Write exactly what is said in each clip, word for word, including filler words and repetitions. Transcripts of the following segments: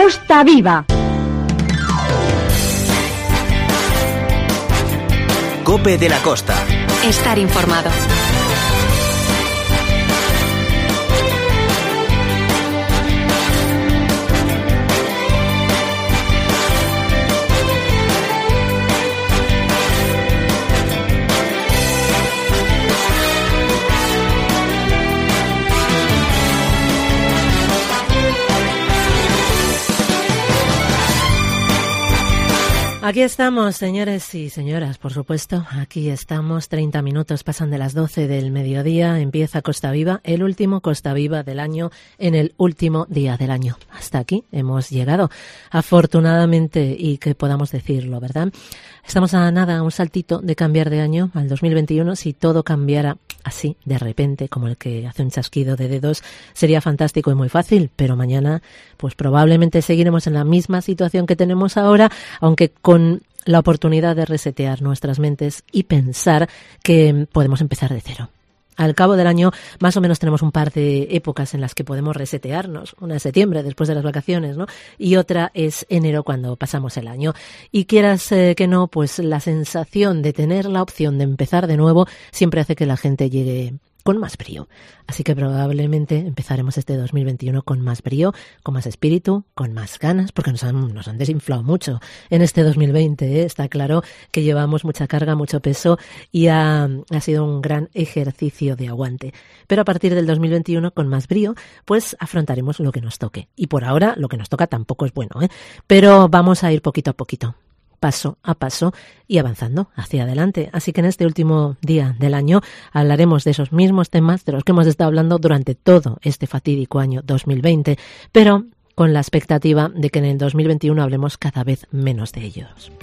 Costa Viva. COPE de la Costa. Estar informado. Aquí estamos, señores y señoras, por supuesto. Aquí estamos, treinta minutos pasan de las doce del mediodía. Empieza Costa Viva, el último Costa Viva del año, en el último día del año. Hasta aquí hemos llegado, afortunadamente, y que podamos decirlo, ¿verdad? Estamos a nada, a un saltito de cambiar de año al dos mil veintiuno. Si todo cambiara así, de repente, como el que hace un chasquido de dedos, sería fantástico y muy fácil. Pero mañana, pues probablemente seguiremos en la misma situación que tenemos ahora, aunque con la oportunidad de resetear nuestras mentes y pensar que podemos empezar de cero. Al cabo del año, más o menos tenemos un par de épocas en las que podemos resetearnos. Una es septiembre, después de las vacaciones, ¿no? Y otra es enero, cuando pasamos el año. Y quieras eh, que no, pues la sensación de tener la opción de empezar de nuevo siempre hace que la gente llegue con más brío. Así que probablemente empezaremos este dos mil veintiuno con más brío, con más espíritu, con más ganas, porque nos han, nos han desinflado mucho en este dos mil veinte, ¿eh? Está claro que llevamos mucha carga, mucho peso y ha, ha sido un gran ejercicio de aguante. Pero a partir del dos mil veintiuno, con más brío, pues afrontaremos lo que nos toque. Y por ahora, lo que nos toca tampoco es bueno, ¿eh? Pero vamos a ir poquito a poquito, paso a paso y avanzando hacia adelante. Así que en este último día del año hablaremos de esos mismos temas de los que hemos estado hablando durante todo este fatídico año dos mil veinte, pero con la expectativa de que en el dos mil veintiuno hablemos cada vez menos de ellos.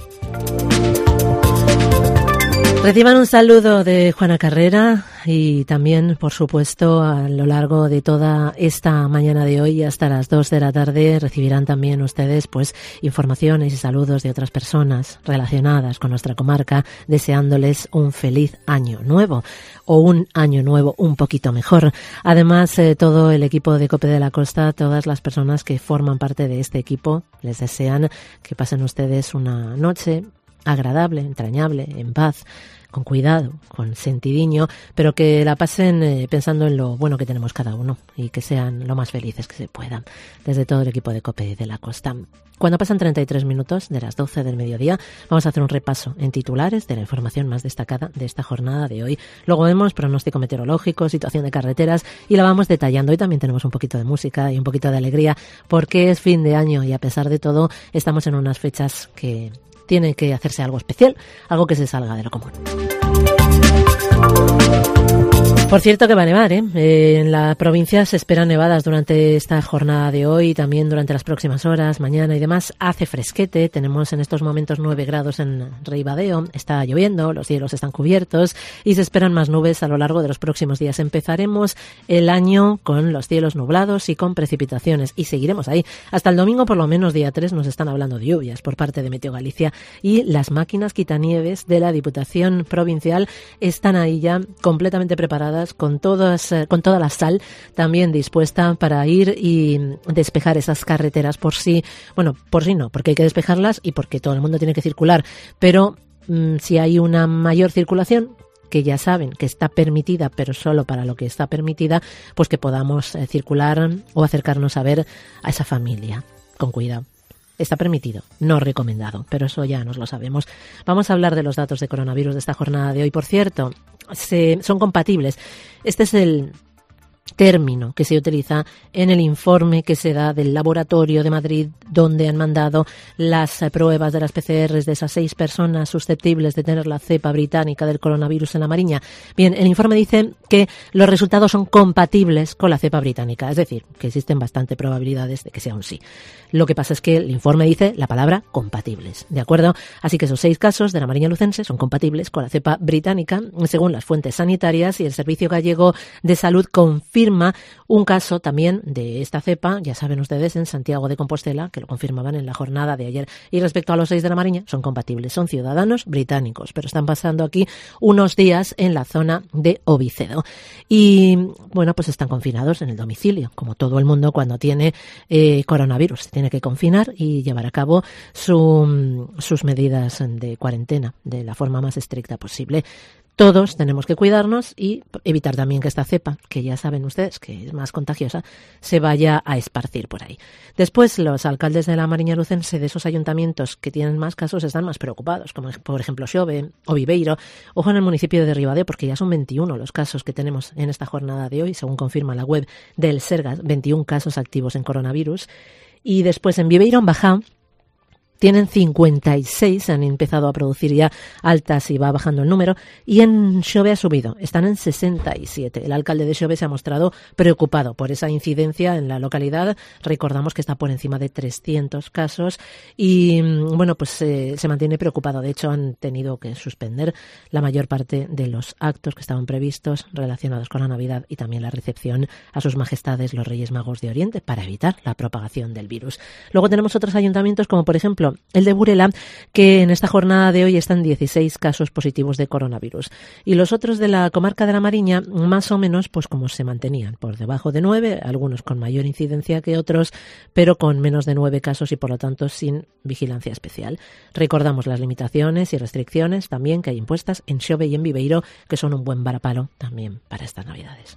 Reciban un saludo de Juana Carrera y también, por supuesto, a lo largo de toda esta mañana de hoy hasta las dos de la tarde recibirán también ustedes pues informaciones y saludos de otras personas relacionadas con nuestra comarca, deseándoles un feliz año nuevo o un año nuevo un poquito mejor. Además, eh, todo el equipo de COPE de la Costa, todas las personas que forman parte de este equipo, les desean que pasen ustedes una noche agradable, entrañable, en paz, con cuidado, con sentidiño, pero que la pasen eh, pensando en lo bueno que tenemos cada uno y que sean lo más felices que se puedan, desde todo el equipo de COPE de la Costa. Cuando pasan treinta y tres minutos de las doce del mediodía, vamos a hacer un repaso en titulares de la información más destacada de esta jornada de hoy. Luego vemos pronóstico meteorológico, situación de carreteras y la vamos detallando. Hoy también tenemos un poquito de música y un poquito de alegría porque es fin de año y a pesar de todo estamos en unas fechas que tiene que hacerse algo especial, algo que se salga de lo común. Por cierto que va a nevar, ¿eh? Eh, en la provincia se esperan nevadas durante esta jornada de hoy, también durante las próximas horas, mañana y demás. Hace fresquete, tenemos en estos momentos nueve grados en Ribadeo, está lloviendo, los cielos están cubiertos y se esperan más nubes a lo largo de los próximos días. Empezaremos el año con los cielos nublados y con precipitaciones y seguiremos ahí. Hasta el domingo, por lo menos día tres, nos están hablando de lluvias por parte de Meteo Galicia y las máquinas quitanieves de la Diputación Provincial están ahí ya completamente preparadas con todas, con toda la sal también dispuesta para ir y despejar esas carreteras por sí, bueno, por sí no, porque hay que despejarlas y porque todo el mundo tiene que circular, pero mmm, si hay una mayor circulación, que ya saben que está permitida, pero solo para lo que está permitida, pues que podamos eh, circular o acercarnos a ver a esa familia, con cuidado. Está permitido, no recomendado, pero eso ya nos lo sabemos. Vamos a hablar de los datos de coronavirus de esta jornada de hoy. Por cierto, se, son compatibles. Este es el término que se utiliza en el informe que se da del laboratorio de Madrid, donde han mandado las pruebas de las P C Rs de esas seis personas susceptibles de tener la cepa británica del coronavirus en la Mariña. Bien, el informe dice que los resultados son compatibles con la cepa británica, es decir, que existen bastantes probabilidades de que sea un sí. Lo que pasa es que el informe dice la palabra compatibles, ¿de acuerdo? Así que esos seis casos de la Mariña Lucense son compatibles con la cepa británica, según las fuentes sanitarias, y el Servicio Gallego de Salud confirma confirma un caso también de esta cepa, ya saben ustedes, en Santiago de Compostela, que lo confirmaban en la jornada de ayer. Y respecto a los seis de la Mariña, son compatibles, son ciudadanos británicos, pero están pasando aquí unos días en la zona de Ovicedo. Y, bueno, pues están confinados en el domicilio, como todo el mundo cuando tiene eh, coronavirus. Se tiene que confinar y llevar a cabo su, sus medidas de cuarentena de la forma más estricta posible. Todos tenemos que cuidarnos y evitar también que esta cepa, que ya saben ustedes que es más contagiosa, se vaya a esparcir por ahí. Después, los alcaldes de la Mariña Lucense, de esos ayuntamientos que tienen más casos, están más preocupados, como por ejemplo Xove o Viveiro. Ojo en el municipio de Ribadeo, porque ya son veintiuno los casos que tenemos en esta jornada de hoy, según confirma la web del Sergas, veintiún casos activos en coronavirus. Y después en Viveiro han bajado. Tienen cincuenta y seis, han empezado a producir ya altas y va bajando el número. Y en Xove ha subido, están en sesenta y siete. El alcalde de Xove se ha mostrado preocupado por esa incidencia en la localidad. Recordamos que está por encima de trescientos casos y, bueno, pues eh, se mantiene preocupado. De hecho, han tenido que suspender la mayor parte de los actos que estaban previstos relacionados con la Navidad y también la recepción a sus majestades los Reyes Magos de Oriente para evitar la propagación del virus. Luego tenemos otros ayuntamientos como, por ejemplo, el de Burela, que en esta jornada de hoy están dieciséis casos positivos de coronavirus. Y los otros de la comarca de la Mariña, más o menos, pues como se mantenían, por debajo de nueve, algunos con mayor incidencia que otros, pero con menos de nueve casos y, por lo tanto, sin vigilancia especial. Recordamos las limitaciones y restricciones también que hay impuestas en Xove y en Viveiro, que son un buen varapalo también para estas Navidades.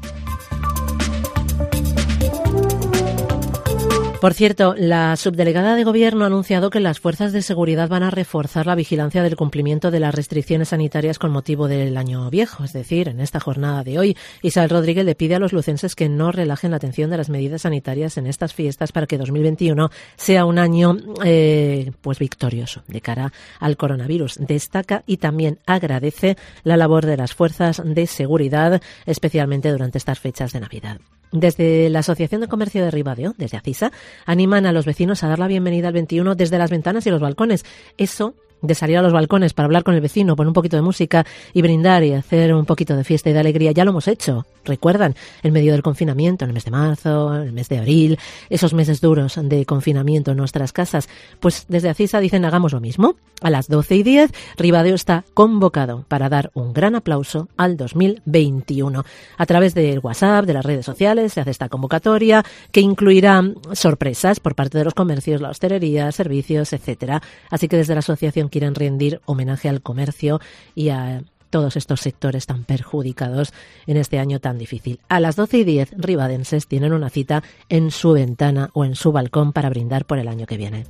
Por cierto, la subdelegada de Gobierno ha anunciado que las fuerzas de seguridad van a reforzar la vigilancia del cumplimiento de las restricciones sanitarias con motivo del año viejo, es decir, en esta jornada de hoy. Isabel Rodríguez le pide a los lucenses que no relajen la atención de las medidas sanitarias en estas fiestas para que dos mil veintiuno sea un año eh, pues victorioso de cara al coronavirus. Destaca y también agradece la labor de las fuerzas de seguridad, especialmente durante estas fechas de Navidad. Desde la Asociación de Comercio de Ribadeo, desde ACISA, animan a los vecinos a dar la bienvenida al veintiuno desde las ventanas y los balcones. Eso de salir a los balcones para hablar con el vecino, poner un poquito de música y brindar y hacer un poquito de fiesta y de alegría, ya lo hemos hecho. Recuerdan, en medio del confinamiento, en el mes de marzo, en el mes de abril, esos meses duros de confinamiento en nuestras casas, pues desde ACISA dicen hagamos lo mismo. A las doce y diez, Ribadeo está convocado para dar un gran aplauso al dos mil veintiuno. A través del WhatsApp, de las redes sociales, se hace esta convocatoria que incluirá sorpresas por parte de los comercios, la hostelería, servicios, etcétera. Así que desde la asociación quieren rendir homenaje al comercio y a todos estos sectores tan perjudicados en este año tan difícil. A las doce y diez, ribadenses tienen una cita en su ventana o en su balcón para brindar por el año que viene.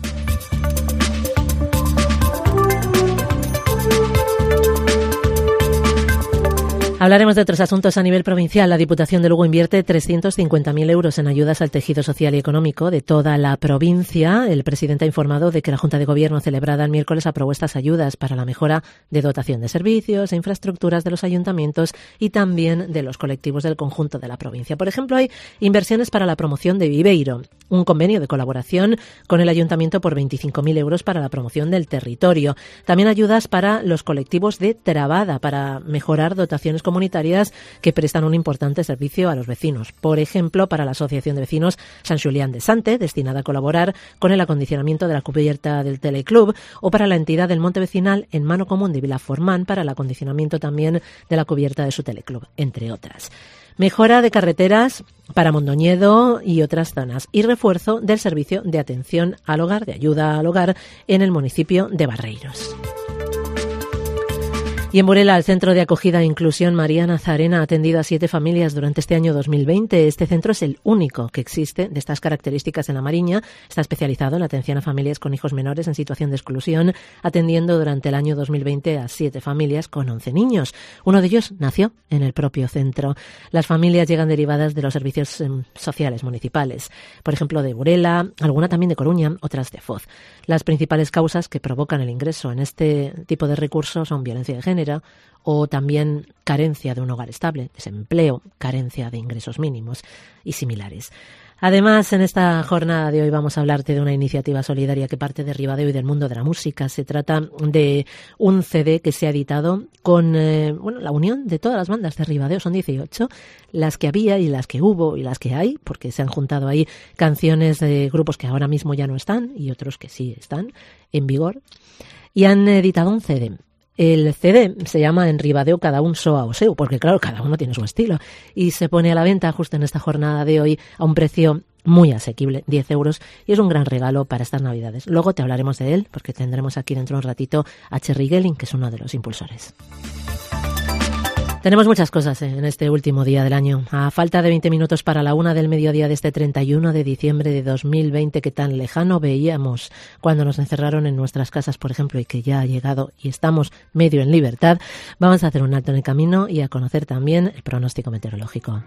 Hablaremos de otros asuntos a nivel provincial. La Diputación de Lugo invierte trescientos cincuenta mil euros en ayudas al tejido social y económico de toda la provincia. El presidente ha informado de que la Junta de Gobierno celebrada el miércoles aprobó estas ayudas para la mejora de dotación de servicios e infraestructuras de los ayuntamientos y también de los colectivos del conjunto de la provincia. Por ejemplo, hay inversiones para la promoción de Viveiro, un convenio de colaboración con el ayuntamiento por veinticinco mil euros para la promoción del territorio. También ayudas para los colectivos de Trabada para mejorar dotaciones comunitarias comunitarias que prestan un importante servicio a los vecinos. Por ejemplo, para la Asociación de Vecinos San Xulián de Sante, destinada a colaborar con el acondicionamiento de la cubierta del Teleclub, o para la entidad del Monte Vecinal en Mano Común de Vilaformán para el acondicionamiento también de la cubierta de su Teleclub, entre otras. Mejora de carreteras para Mondoñedo y otras zonas y refuerzo del servicio de atención al hogar, de ayuda al hogar en el municipio de Barreiros. Y en Burela, el Centro de Acogida e Inclusión María Nazarena ha atendido a siete familias durante este año dos mil veinte. Este centro es el único que existe de estas características en la Mariña. Está especializado en la atención a familias con hijos menores en situación de exclusión, atendiendo durante el año dos mil veinte a siete familias con once niños. Uno de ellos nació en el propio centro. Las familias llegan derivadas de los servicios eh, sociales municipales, por ejemplo, de Burela, alguna también de Coruña, otras de Foz. Las principales causas que provocan el ingreso en este tipo de recursos son violencia de género, o también carencia de un hogar estable, desempleo, carencia de ingresos mínimos y similares. Además, en esta jornada de hoy vamos a hablarte de una iniciativa solidaria que parte de Ribadeo y del mundo de la música. Se trata de un C D que se ha editado con eh, bueno, la unión de todas las bandas de Ribadeo. Son dieciocho, las que había y las que hubo y las que hay, porque se han juntado ahí canciones de grupos que ahora mismo ya no están y otros que sí están en vigor. Y han editado un C D. El C D se llama En Ribadeo cada un soa o seu, porque claro, cada uno tiene su estilo, y se pone a la venta justo en esta jornada de hoy a un precio muy asequible, diez euros, y es un gran regalo para estas Navidades. Luego te hablaremos de él, porque tendremos aquí dentro de un ratito a Cherry Gelling, que es uno de los impulsores. Tenemos muchas cosas eh, en este último día del año. A falta de veinte minutos para la una del mediodía de este treinta y uno de diciembre de dos mil veinte, que tan lejano veíamos cuando nos encerraron en nuestras casas, por ejemplo, y que ya ha llegado y estamos medio en libertad, vamos a hacer un alto en el camino y a conocer también el pronóstico meteorológico.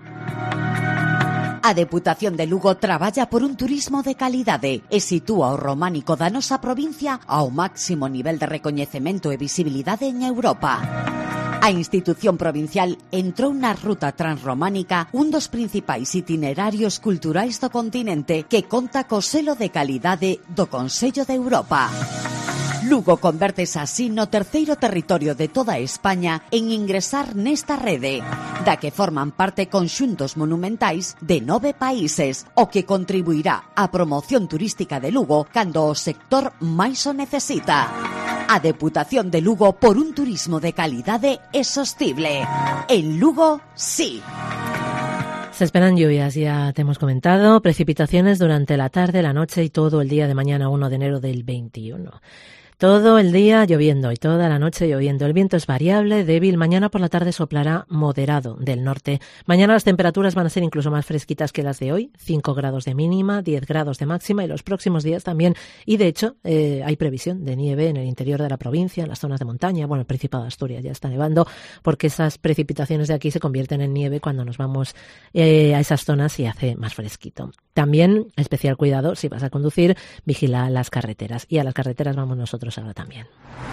A Deputación de Lugo traballa por un turismo de calidade e sitúa o románico da nosa provincia ao máximo nivel de recoñecemento e visibilidade en Europa. A institución provincial entrou na ruta transrománica, un dos principais itinerarios culturais do continente, que conta co selo de calidade do Consello de Europa. Lugo convértese así no terceiro territorio de toda España en ingresar nesta rede, da que forman parte conxuntos monumentais de nove países, o que contribuirá á promoción turística de Lugo cando o sector máis o necesita. A Deputación de Lugo por un turismo de calidade e sostible. En Lugo, sí. Se esperan lluvias, ya te hemos comentado, precipitaciones durante la tarde, la noche y todo el día de mañana uno de enero del veintiuno. Todo el día lloviendo y toda la noche lloviendo. El viento es variable, débil. Mañana por la tarde soplará moderado del norte. Mañana las temperaturas van a ser incluso más fresquitas que las de hoy. cinco grados de mínima, diez grados de máxima y los próximos días también. Y de hecho eh, hay previsión de nieve en el interior de la provincia, en las zonas de montaña. Bueno, el Principado de Asturias ya está nevando porque esas precipitaciones de aquí se convierten en nieve cuando nos vamos eh, a esas zonas y hace más fresquito. También especial cuidado si vas a conducir, vigila las carreteras. Y a las carreteras vamos nosotros ahora también.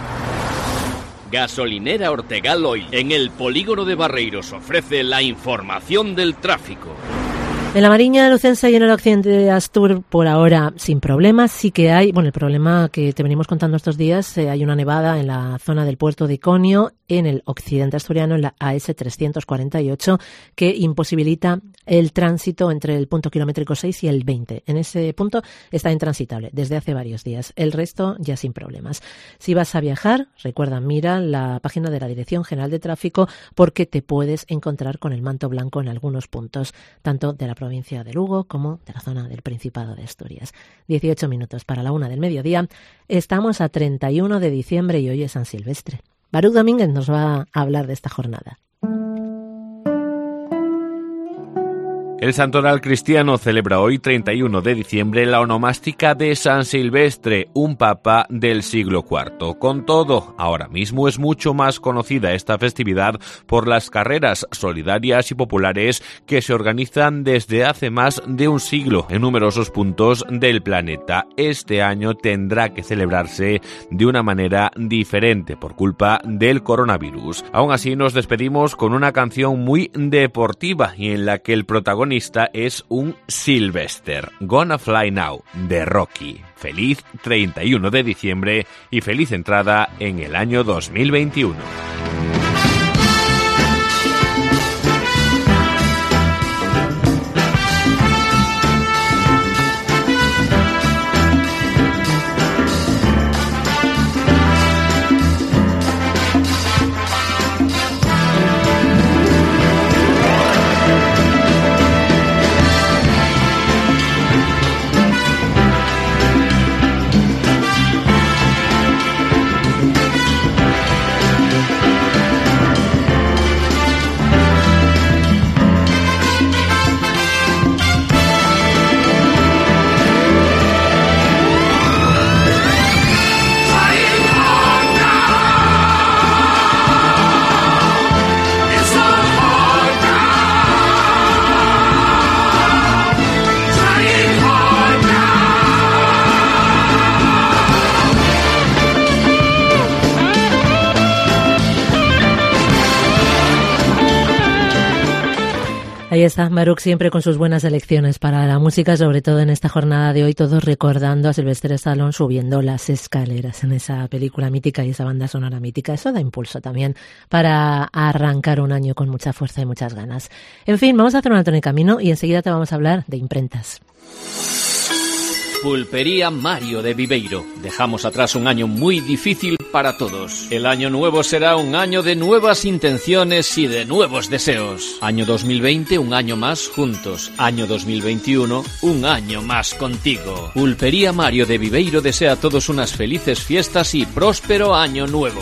Gasolinera Ortegal Oil, en el polígono de Barreiros, ofrece la información del tráfico. En la Mariña Lucense y en el occidente de Astur, por ahora, sin problemas. Sí que hay, bueno, el problema que te venimos contando estos días, eh, hay una nevada en la zona del puerto de Iconio, en el occidente asturiano, en la A S trescientos cuarenta y ocho, que imposibilita el tránsito entre el punto kilométrico seis y el veinte. En ese punto está intransitable desde hace varios días. El resto ya sin problemas. Si vas a viajar, recuerda, mira la página de la Dirección General de Tráfico, porque te puedes encontrar con el manto blanco en algunos puntos, tanto de la provincia de Lugo como de la zona del Principado de Asturias. dieciocho minutos para la una del mediodía. Estamos a treinta y uno de diciembre y hoy es San Silvestre. Baruch Domínguez nos va a hablar de esta jornada. El santoral cristiano celebra hoy, treinta y uno de diciembre, la onomástica de San Silvestre, un papa del siglo cuarto. Con todo, ahora mismo es mucho más conocida esta festividad por las carreras solidarias y populares que se organizan desde hace más de un siglo en numerosos puntos del planeta. Este año tendrá que celebrarse de una manera diferente por culpa del coronavirus. Aún así, nos despedimos con una canción muy deportiva y en la que el protagonista es un Sylvester, Gonna Fly Now, de Rocky. Feliz treinta y uno de diciembre y feliz entrada en el año dos mil veintiuno. Ahí está Baruch siempre con sus buenas elecciones para la música, sobre todo en esta jornada de hoy, todos recordando a Sylvester Stallone subiendo las escaleras en esa película mítica y esa banda sonora mítica. Eso da impulso también para arrancar un año con mucha fuerza y muchas ganas. En fin, vamos a hacer un alto en el camino y enseguida te vamos a hablar de imprentas. Pulpería Mario de Viveiro. Dejamos atrás un año muy difícil para todos. El año nuevo será un año de nuevas intenciones y de nuevos deseos. Año dos mil veinte, un año más juntos. Año dos mil veintiuno, un año más contigo. Pulpería Mario de Viveiro desea a todos unas felices fiestas y próspero año nuevo.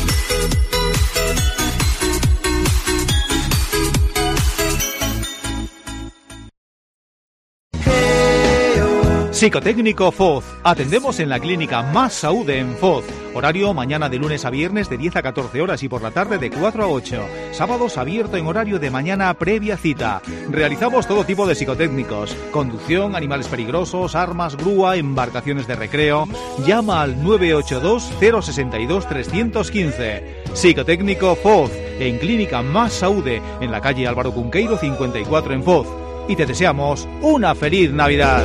Psicotécnico Foz. Atendemos en la clínica Más Saúde en Foz. Horario mañana de lunes a viernes de diez a catorce horas y por la tarde de cuatro a ocho. Sábados abierto en horario de mañana previa cita. Realizamos todo tipo de psicotécnicos. Conducción, animales peligrosos, armas, grúa, embarcaciones de recreo. Llama al nueve ocho dos, cero seis dos, tres uno cinco. Psicotécnico Foz. En clínica Más Saúde. En la calle Álvaro Cunqueiro cincuenta y cuatro en Foz. Y te deseamos una feliz Navidad.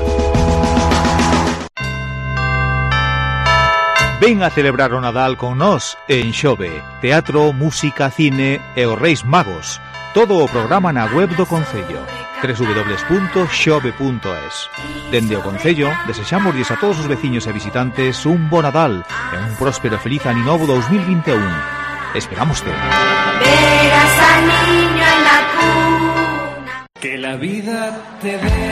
Ven a celebrar o Nadal con nós en Xove. Teatro, música, cine e os Reis Magos. Todo o programa na web do Concello. doble u doble u doble u punto xove punto es. Dende o Concello, desexámoslles a todos os veciños e visitantes un bo Nadal e un próspero e feliz Ano Novo dos mil veintiuno. Esperámoste. Verás al niño en la cuna. Que la vida te dé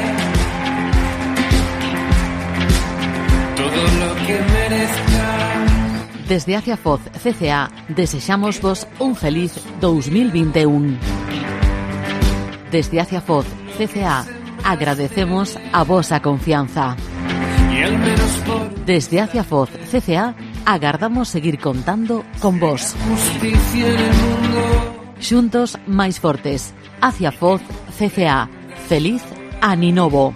todo lo que merezcas. Desde Aciafoz C C A desexamos vos un feliz dos mil veintiuno. Desde Aciafoz C C A agradecemos a vosa confianza. Desde Aciafoz C C A agardamos seguir contando con vos. Xuntos máis fortes. Aciafoz C C A. Feliz Ano Novo.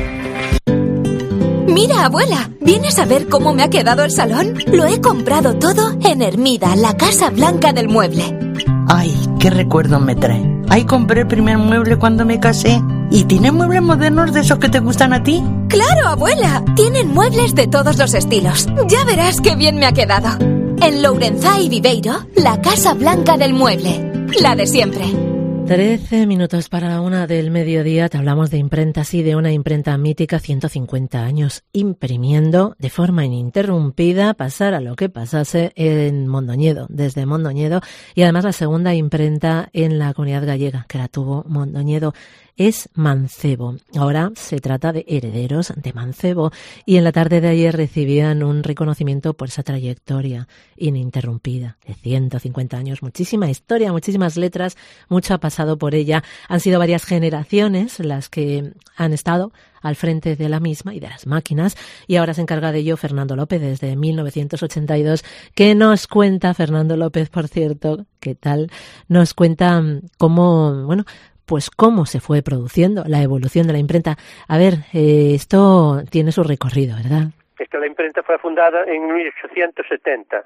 Mira, abuela, ¿vienes a ver cómo me ha quedado el salón? Lo he comprado todo en Hermida, la Casa Blanca del Mueble. Ay, qué recuerdo me trae. Ahí compré el primer mueble cuando me casé. ¿Y tiene muebles modernos de esos que te gustan a ti? ¡Claro, abuela! Tienen muebles de todos los estilos. Ya verás qué bien me ha quedado. En Lourenzá y Viveiro, la Casa Blanca del Mueble. La de siempre. Trece minutos para la una del mediodía. Te hablamos de imprentas y de una imprenta mítica, ciento cincuenta años, imprimiendo de forma ininterrumpida, pasara lo que pasase, en Mondoñedo, desde Mondoñedo, y además la segunda imprenta en la Comunidad Gallega, que la tuvo Mondoñedo, es Mancebo. Ahora se trata de herederos de Mancebo, y en la tarde de ayer recibían un reconocimiento por esa trayectoria ininterrumpida de ciento cincuenta años. Muchísima historia, muchísimas letras, mucho ha pasado por ella. Han sido varias generaciones las que han estado al frente de la misma y de las máquinas, y ahora se encarga de ello Fernando López desde mil novecientos ochenta y dos. ¿Qué nos cuenta Fernando López, por cierto? ¿Qué tal? Nos cuenta cómo, bueno, pues cómo se fue produciendo la evolución de la imprenta. A ver, eh, esto tiene su recorrido, ¿verdad? Esta la imprenta fue fundada en mil ochocientos setenta.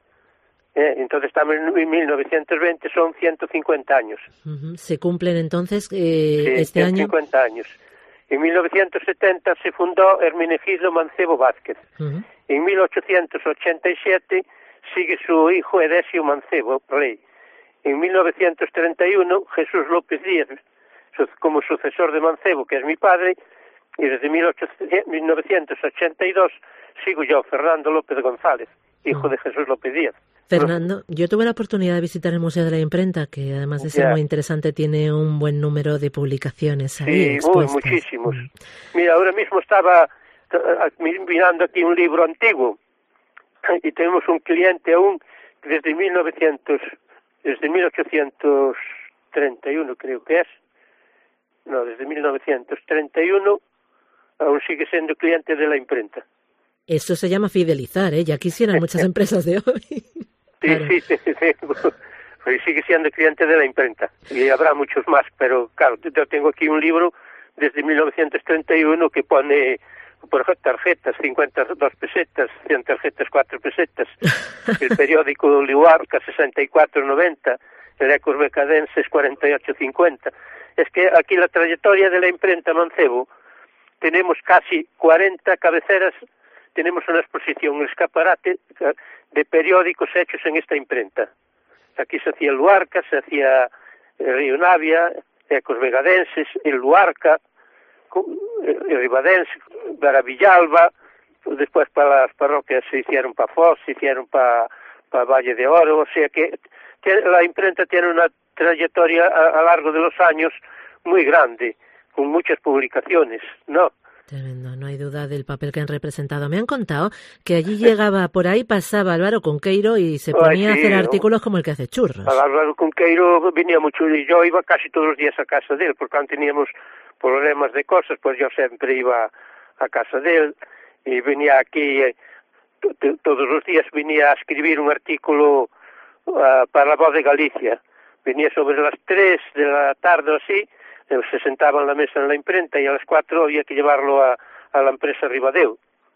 Eh, entonces estamos en mil novecientos veinte, son ciento cincuenta años. Uh-huh. Se cumplen entonces eh, sí, este año. ciento cincuenta años. En mil novecientos setenta se fundó Hermenegildo Mancebo Vázquez. Uh-huh. En mil ochocientos ochenta y siete sigue su hijo Edesio Mancebo, rey. En mil novecientos treinta y uno, Jesús López Díaz, como sucesor de Mancebo, que es mi padre, y desde mil novecientos ochenta y dos sigo yo, Fernando López González, hijo de Jesús López Díaz. Fernando, yo tuve la oportunidad de visitar el Museo de la Imprenta, que además de ser yeah. muy interesante, tiene un buen número de publicaciones ahí sí, expuestas. Muy, muchísimos. Mm. Mira, ahora mismo estaba mirando aquí un libro antiguo, y tenemos un cliente aún desde mil novecientos... Desde mil ochocientos treinta y uno creo que es, no, desde mil novecientos treinta y uno aún sigue siendo cliente de la imprenta. Eso se llama fidelizar, ¿eh? Ya quisieran muchas empresas de hoy. Sí, claro. sí, sí, sí. Pues sigue siendo cliente de la imprenta. Y habrá muchos más, pero claro, yo tengo aquí un libro desde mil novecientos treinta y uno que pone, por ejemplo, tarjetas, cincuenta y dos pesetas, cien tarjetas, cuatro pesetas, el periódico Liuarca, sesenta y cuatro noventa, el Ecos Becadenses, cuarenta y ocho cincuenta. es que aquí la trayectoria de la imprenta Mancebo, tenemos casi cuarenta cabeceras, tenemos una exposición, un escaparate de periódicos hechos en esta imprenta. Aquí se hacía Luarca, se hacía el Río Navia, Ecos Vegadenses, el Luarca, el Ribadense, para Villalba, después para las parroquias se hicieron para Foz, se hicieron para, para Valle de Oro, o sea que la imprenta tiene una trayectoria a, a lo largo de los años muy grande, con muchas publicaciones, ¿no? Tremendo, no hay duda del papel que han representado. Me han contado que allí llegaba, por ahí pasaba Álvaro Cunqueiro y se ponía Ay, sí, a hacer ¿no? artículos como el que hace Churros. Álvaro Cunqueiro venía mucho y yo iba casi todos los días a casa de él, porque cuando teníamos problemas de cosas, pues yo siempre iba a casa de él y venía aquí, eh, t- todos los días venía a escribir un artículo uh, para La Voz de Galicia. Venía sobre las tres de la tarde o así, se sentaba en la mesa en la imprenta y a las cuatro había que llevarlo a, a la empresa Ribadeo.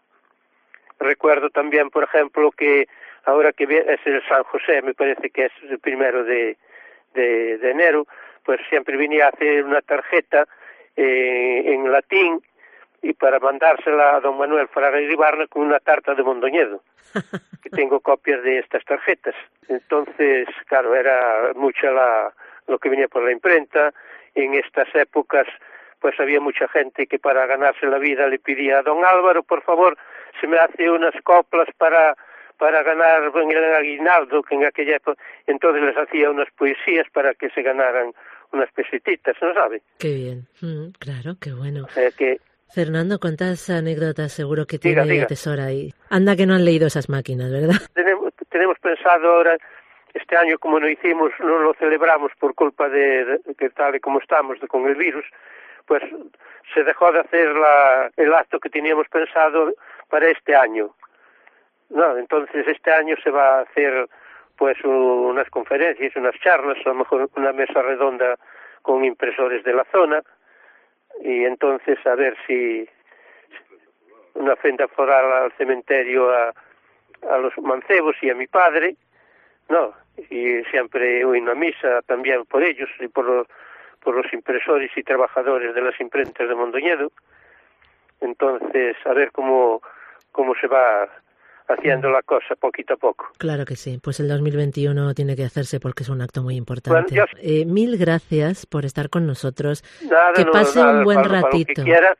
Recuerdo también, por ejemplo, que ahora que es el San José, me parece que es el primero de, de, de enero, pues siempre venía a hacer una tarjeta eh, en latín y para mandársela a don Manuel Fraga y Ribarna con una tarta de Mondoñedo, que tengo copias de estas tarjetas. Entonces, claro, era mucha la, lo que venía por la imprenta. En estas épocas, pues había mucha gente que para ganarse la vida le pedía a don Álvaro, por favor, se me hace unas coplas para para ganar en el aguinaldo, que en aquella época, entonces les hacía unas poesías para que se ganaran unas pesetitas, ¿no sabe? Qué bien, mm, claro, qué bueno. O sea que... Fernando, ¿cuántas anécdotas seguro que tiene diga, diga. atesora ahí? Anda que no han leído esas máquinas, ¿verdad? Tenemos, tenemos pensado ahora... Este año, como no hicimos, no lo celebramos por culpa de, de que tal y como estamos de, con el virus, pues se dejó de hacer la, el acto que teníamos pensado para este año. No, entonces este año se va a hacer pues unas conferencias, unas charlas, a lo mejor una mesa redonda con impresores de la zona, y entonces a ver si una ofrenda floral al cementerio a, a los mancebos y a mi padre, no, y siempre una misa también por ellos y por los, por los impresores y trabajadores de las imprentas de Mondoñedo. Entonces, a ver cómo, cómo se va haciendo la cosa poquito a poco. Claro que sí, pues el dos mil veintiuno tiene que hacerse porque es un acto muy importante. Bueno, yo... eh, mil gracias por estar con nosotros. Nada, que no, pase nada, un buen para, ratito. Para lo que quiera.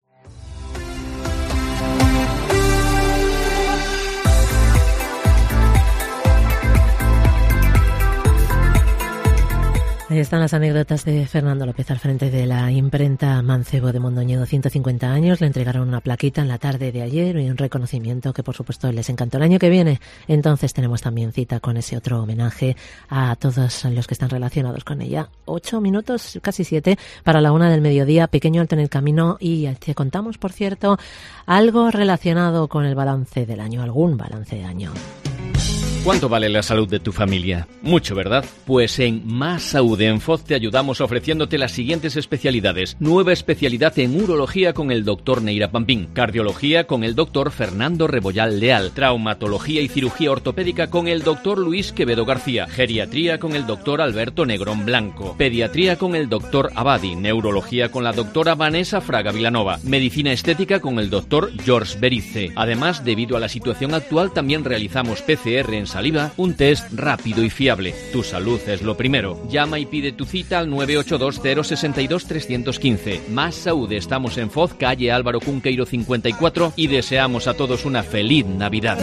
Ahí están las anécdotas de Fernando López al frente de la imprenta Mancebo de Mondoñedo, ciento cincuenta años. Le entregaron una plaquita en la tarde de ayer y un reconocimiento que por supuesto les encantó. El año que viene entonces tenemos también cita con ese otro homenaje a todos los que están relacionados con ella. Ocho minutos, casi siete, para la una del mediodía, pequeño alto en el camino y te contamos, por cierto, algo relacionado con el balance del año, algún balance de año. ¿Cuánto vale la salud de tu familia? Mucho, ¿verdad? Pues en Más Saúde en Foz te ayudamos ofreciéndote las siguientes especialidades. Nueva especialidad en urología con el doctor Neira Pampín. Cardiología con el doctor Fernando Rebollal Leal. Traumatología y cirugía ortopédica con el doctor Luis Quevedo García. Geriatría con el doctor Alberto Negrón Blanco. Pediatría con el doctor Abadi. Neurología con la doctora Vanessa Fraga Vilanova. Medicina estética con el doctor George Berice. Además, debido a la situación actual, también realizamos P C R en saliva, un test rápido y fiable. Tu salud es lo primero. Llama y pide tu cita al nueve ocho dos cero seis dos tres uno cinco. Más Saúde, estamos en Foz, calle Álvaro Cunqueiro cincuenta y cuatro, y deseamos a todos una feliz Navidad.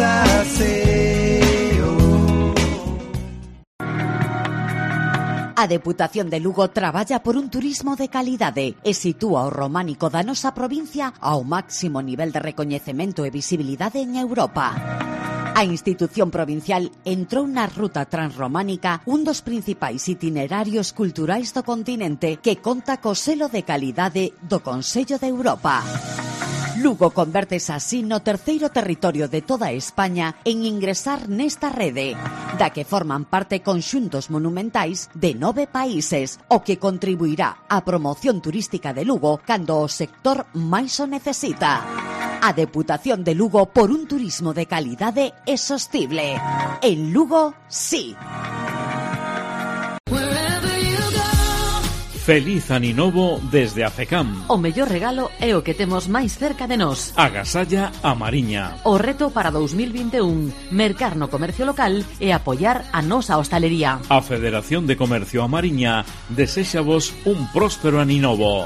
A Deputación de Lugo traballa por un turismo de calidade e sitúa o románico da nosa provincia ao máximo nivel de recoñecemento e visibilidade en Europa. A institución provincial entrou na ruta transrománica, un dos principais itinerarios culturais do continente que conta co selo de calidade do Consello de Europa. Lugo convértese así no terceiro territorio de toda España en ingresar nesta rede, da que forman parte conxuntos monumentais de nove países, o que contribuirá á promoción turística de Lugo cando o sector máis o necesita. A Deputación de Lugo por un turismo de calidade e sostible. En Lugo, sí. Feliz Aninovo desde AFECAM. O mellor regalo é o que temos máis cerca de nós. Agasalla a Mariña. O reto para dous mil vinte e un, mercar no comercio local e apoiar a nosa hostalería. A Federación de Comercio a Mariña deséxavos un próspero Aninovo.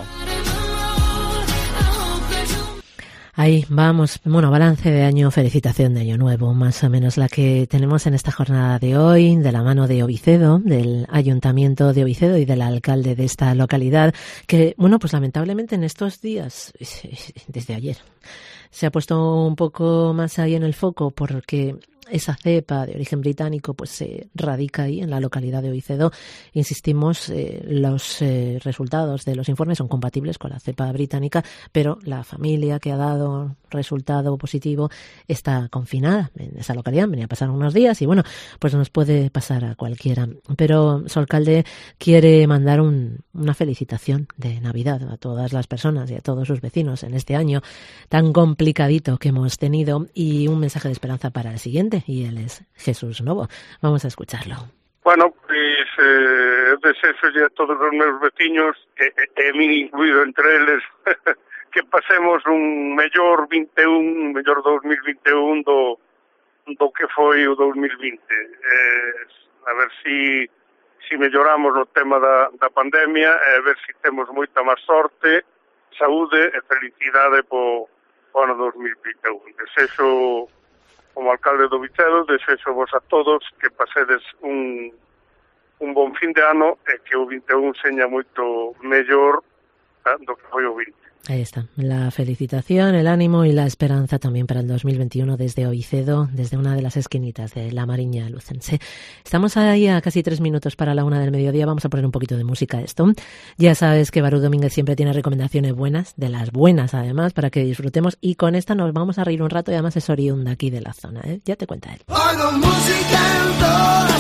Ahí vamos, bueno, balance de año, felicitación de año nuevo, más o menos la que tenemos en esta jornada de hoy, de la mano de Ovicedo, del Ayuntamiento de Ovicedo y del alcalde de esta localidad, que, bueno, pues lamentablemente en estos días, desde ayer, se ha puesto un poco más ahí en el foco porque esa cepa de origen británico pues se radica ahí en la localidad de Ovicedo. Insistimos, eh, los eh, resultados de los informes son compatibles con la cepa británica, pero la familia que ha dado resultado positivo está confinada en esa localidad. Venía a pasar unos días y bueno, pues nos puede pasar a cualquiera. Pero su alcalde quiere mandar un, una felicitación de Navidad a todas las personas y a todos sus vecinos en este año tan complicadito que hemos tenido, y un mensaje de esperanza para el siguiente, y él es Jesús Novo. Vamos a escucharlo. Bueno, pois eh, desexolle a todos os meus veciños, e, e, e min incluído entre eles, que pasemos un mellor vinte e un, un mellor dos mil vinte e un do, do que foi o dos mil vinte. Eh, a ver si, si melloramos no tema da, da pandemia, e a ver si temos moita máis sorte, saúde e felicidade po, po ano dos mil vinte e un. Desexo, como alcalde do Ovicedo, desexo vos a todos que pasedes un, un bon fin de ano e que o vinte e un seña moito mellor eh, do que foi o vinte. Ahí está, la felicitación, el ánimo y la esperanza también para el dos mil veintiuno desde Ovicedo, desde una de las esquinitas de la Mariña lucense. Estamos ahí a casi tres minutos para la una del mediodía. Vamos a poner un poquito de música a esto. Ya sabes que Barú Domínguez siempre tiene recomendaciones buenas, de las buenas además, para que disfrutemos, y con esta nos vamos a reír un rato, y además es oriunda aquí de la zona, ¿eh? Ya te cuenta él. Oigo música en todas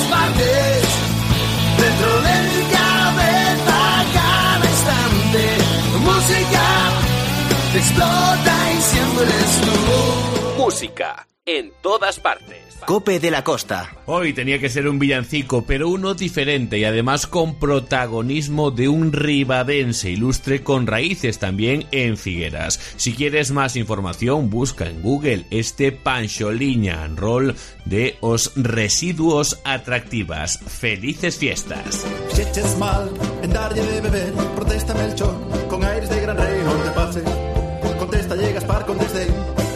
partes, dentro de mi cabeza cada instante. Música explota y siempre eres tú. Música en todas partes. Cope de la Costa. Hoy tenía que ser un villancico, pero uno diferente y además con protagonismo de un ribadense ilustre con raíces también en Figueras. Si quieres más información, busca en Google este Panxoliña en rol de os residuos atractivas. Felices fiestas. Si eches mal en darlle de beber, protesta Melchor, con aires de gran rey, no te pases. Contesta, llegas par con desdén.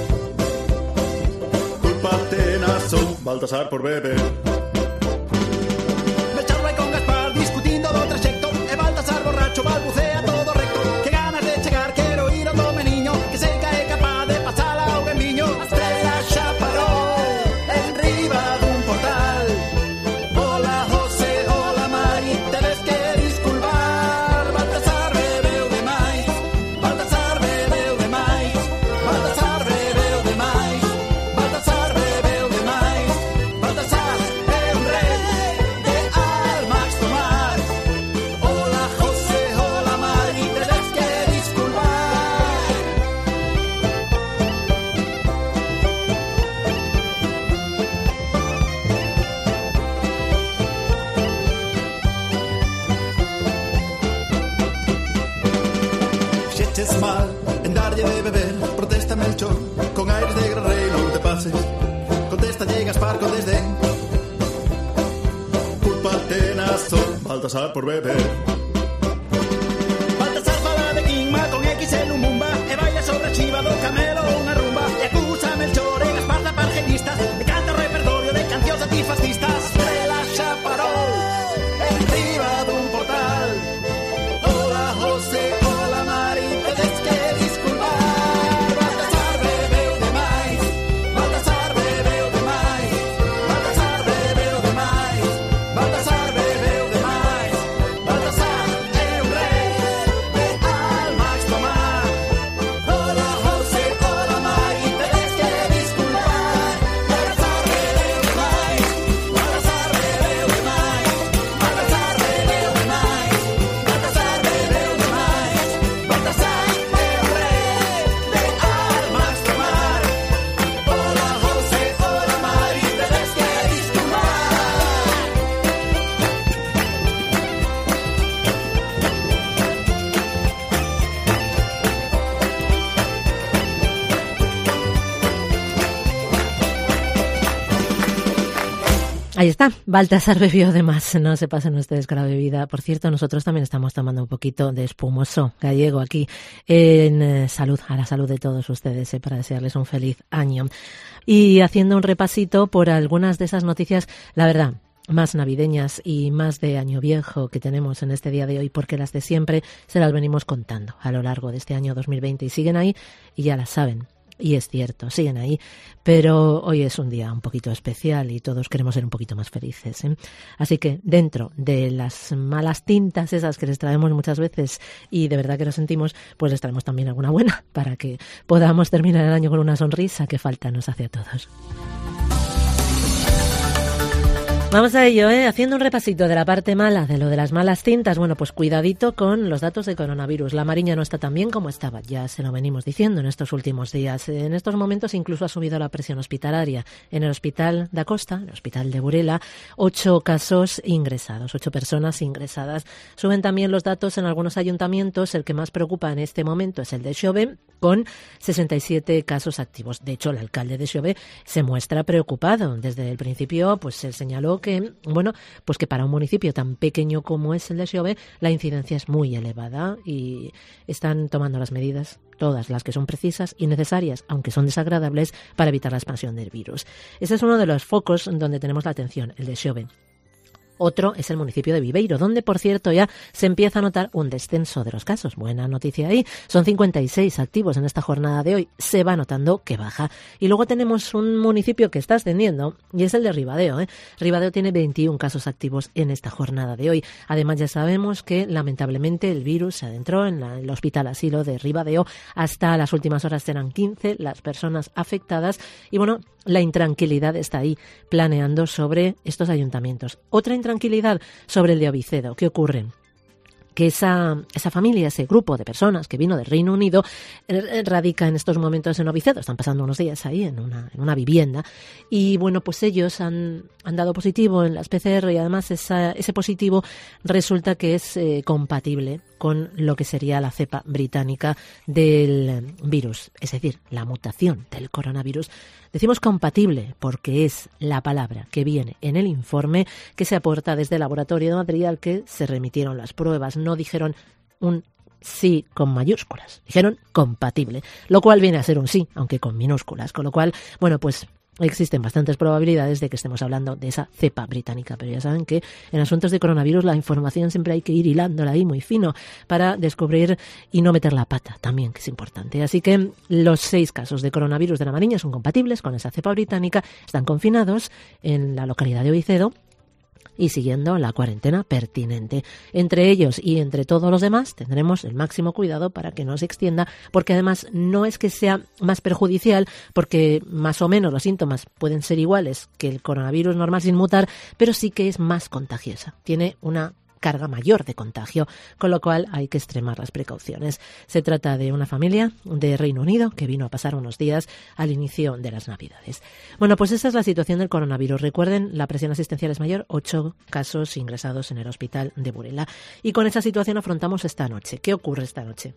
Culpate nazo, Baltasar por beber. Melchor vai con Gaspar discutindo do traxecto, e Baltasar borracho balbucea todo recto. Que ganas de chegar, quero ir ao do meniño, que sei que é capaz de pasar ao gamiño. A estrela xa parou en riba dun portal. Hola José, hola Mari, tedes que disculpar. Baltasar bebeu demais, Baltasar bebeu demais, Baltasar bebeu demais, Baltasar bebeu demais. Baltasar é un rei de almas tomar. Hola José, hola Mari, tedes que disculpar. Si eches mal en darlle de beber, protesta Melchor, con aires de gran rey, non te pases. Contesta, llegas par con desdén. Culpate nazo, Baltasar por beber. Baltasar fala de Quinma con X en un mumba, e baila sobre a chiva do camelo unha rumba, e acusa a Melchor e Gaspar de pargenistas, e canta o repertorio de cancións antifascistas. Estrela xa parou en riba dun portal. Hola José, hola Mari, tedes que disculpar. Baltasar bebeu demais, Baltasar bebeu demais, Baltasar bebeu demais, Baltasar bebeu demais, Baltasar Ahí está, Baltasar bebió de más, no se pasen ustedes con la bebida. Por cierto, nosotros también estamos tomando un poquito de espumoso gallego aquí en eh, salud, a la salud de todos ustedes, eh, para desearles un feliz año. Y haciendo un repasito por algunas de esas noticias, la verdad, más navideñas y más de año viejo que tenemos en este día de hoy, porque las de siempre se las venimos contando a lo largo de este año dos mil veinte y siguen ahí y ya las saben. Y es cierto, siguen ahí, pero hoy es un día un poquito especial y todos queremos ser un poquito más felices, ¿eh? Así que dentro de las malas tintas esas que les traemos muchas veces y de verdad que lo sentimos, pues les traemos también alguna buena para que podamos terminar el año con una sonrisa que falta nos hace a todos. Vamos a ello, ¿eh? Haciendo un repasito de la parte mala, de lo de las malas cintas. Bueno, pues cuidadito con los datos de coronavirus. La Mariña no está tan bien como estaba, ya se lo venimos diciendo en estos últimos días. En estos momentos incluso ha subido la presión hospitalaria. En el Hospital da Costa, el Hospital de Burela, ocho casos ingresados, ocho personas ingresadas. Suben también los datos en algunos ayuntamientos. El que más preocupa en este momento es el de Xove, con sesenta y siete casos activos. De hecho, el alcalde de Xove se muestra preocupado. Desde el principio, pues él señaló que, bueno, pues que para un municipio tan pequeño como es el de Xove, la incidencia es muy elevada y están tomando las medidas, todas las que son precisas y necesarias, aunque son desagradables, para evitar la expansión del virus. Ese es uno de los focos donde tenemos la atención, el de Xove. Otro es el municipio de Viveiro, donde, por cierto, ya se empieza a notar un descenso de los casos. Buena noticia ahí. Son cincuenta y seis activos en esta jornada de hoy. Se va notando que baja. Y luego tenemos un municipio que está ascendiendo y es el de Ribadeo, ¿eh? Ribadeo tiene veintiún casos activos en esta jornada de hoy. Además, ya sabemos que, lamentablemente, el virus se adentró en la, el hospital asilo de Ribadeo. Hasta las últimas horas eran quince las personas afectadas. Y, bueno, la intranquilidad está ahí, planeando sobre estos ayuntamientos. Otra intranquilidad sobre el de Ovicedo. ¿Qué ocurre? Que esa, esa familia, ese grupo de personas que vino del Reino Unido, eh, radica en estos momentos en Ovicedo. Están pasando unos días ahí en una, en una vivienda. Y bueno, pues ellos han, han dado positivo en las P C R y además esa, ese positivo resulta que es eh, compatible con lo que sería la cepa británica del virus, es decir, la mutación del coronavirus. Decimos compatible porque es la palabra que viene en el informe que se aporta desde el Laboratorio de Madrid al que se remitieron las pruebas. No dijeron un sí con mayúsculas, dijeron compatible, lo cual viene a ser un sí, aunque con minúsculas, con lo cual, bueno, pues existen bastantes probabilidades de que estemos hablando de esa cepa británica, pero ya saben que en asuntos de coronavirus la información siempre hay que ir hilándola ahí muy fino para descubrir y no meter la pata también, que es importante. Así que los seis casos de coronavirus de la Mariña son compatibles con esa cepa británica, están confinados en la localidad de Ovicedo y siguiendo la cuarentena pertinente. Entre ellos y entre todos los demás tendremos el máximo cuidado para que no se extienda, porque además no es que sea más perjudicial, porque más o menos los síntomas pueden ser iguales que el coronavirus normal sin mutar, pero sí que es más contagiosa. Tiene una carga mayor de contagio, con lo cual hay que extremar las precauciones. Se trata de una familia de Reino Unido que vino a pasar unos días al inicio de las Navidades. Bueno, pues esa es la situación del coronavirus. Recuerden, la presión asistencial es mayor, ocho casos ingresados en el hospital de Burela. Y con esa situación afrontamos esta noche. ¿Qué ocurre esta noche?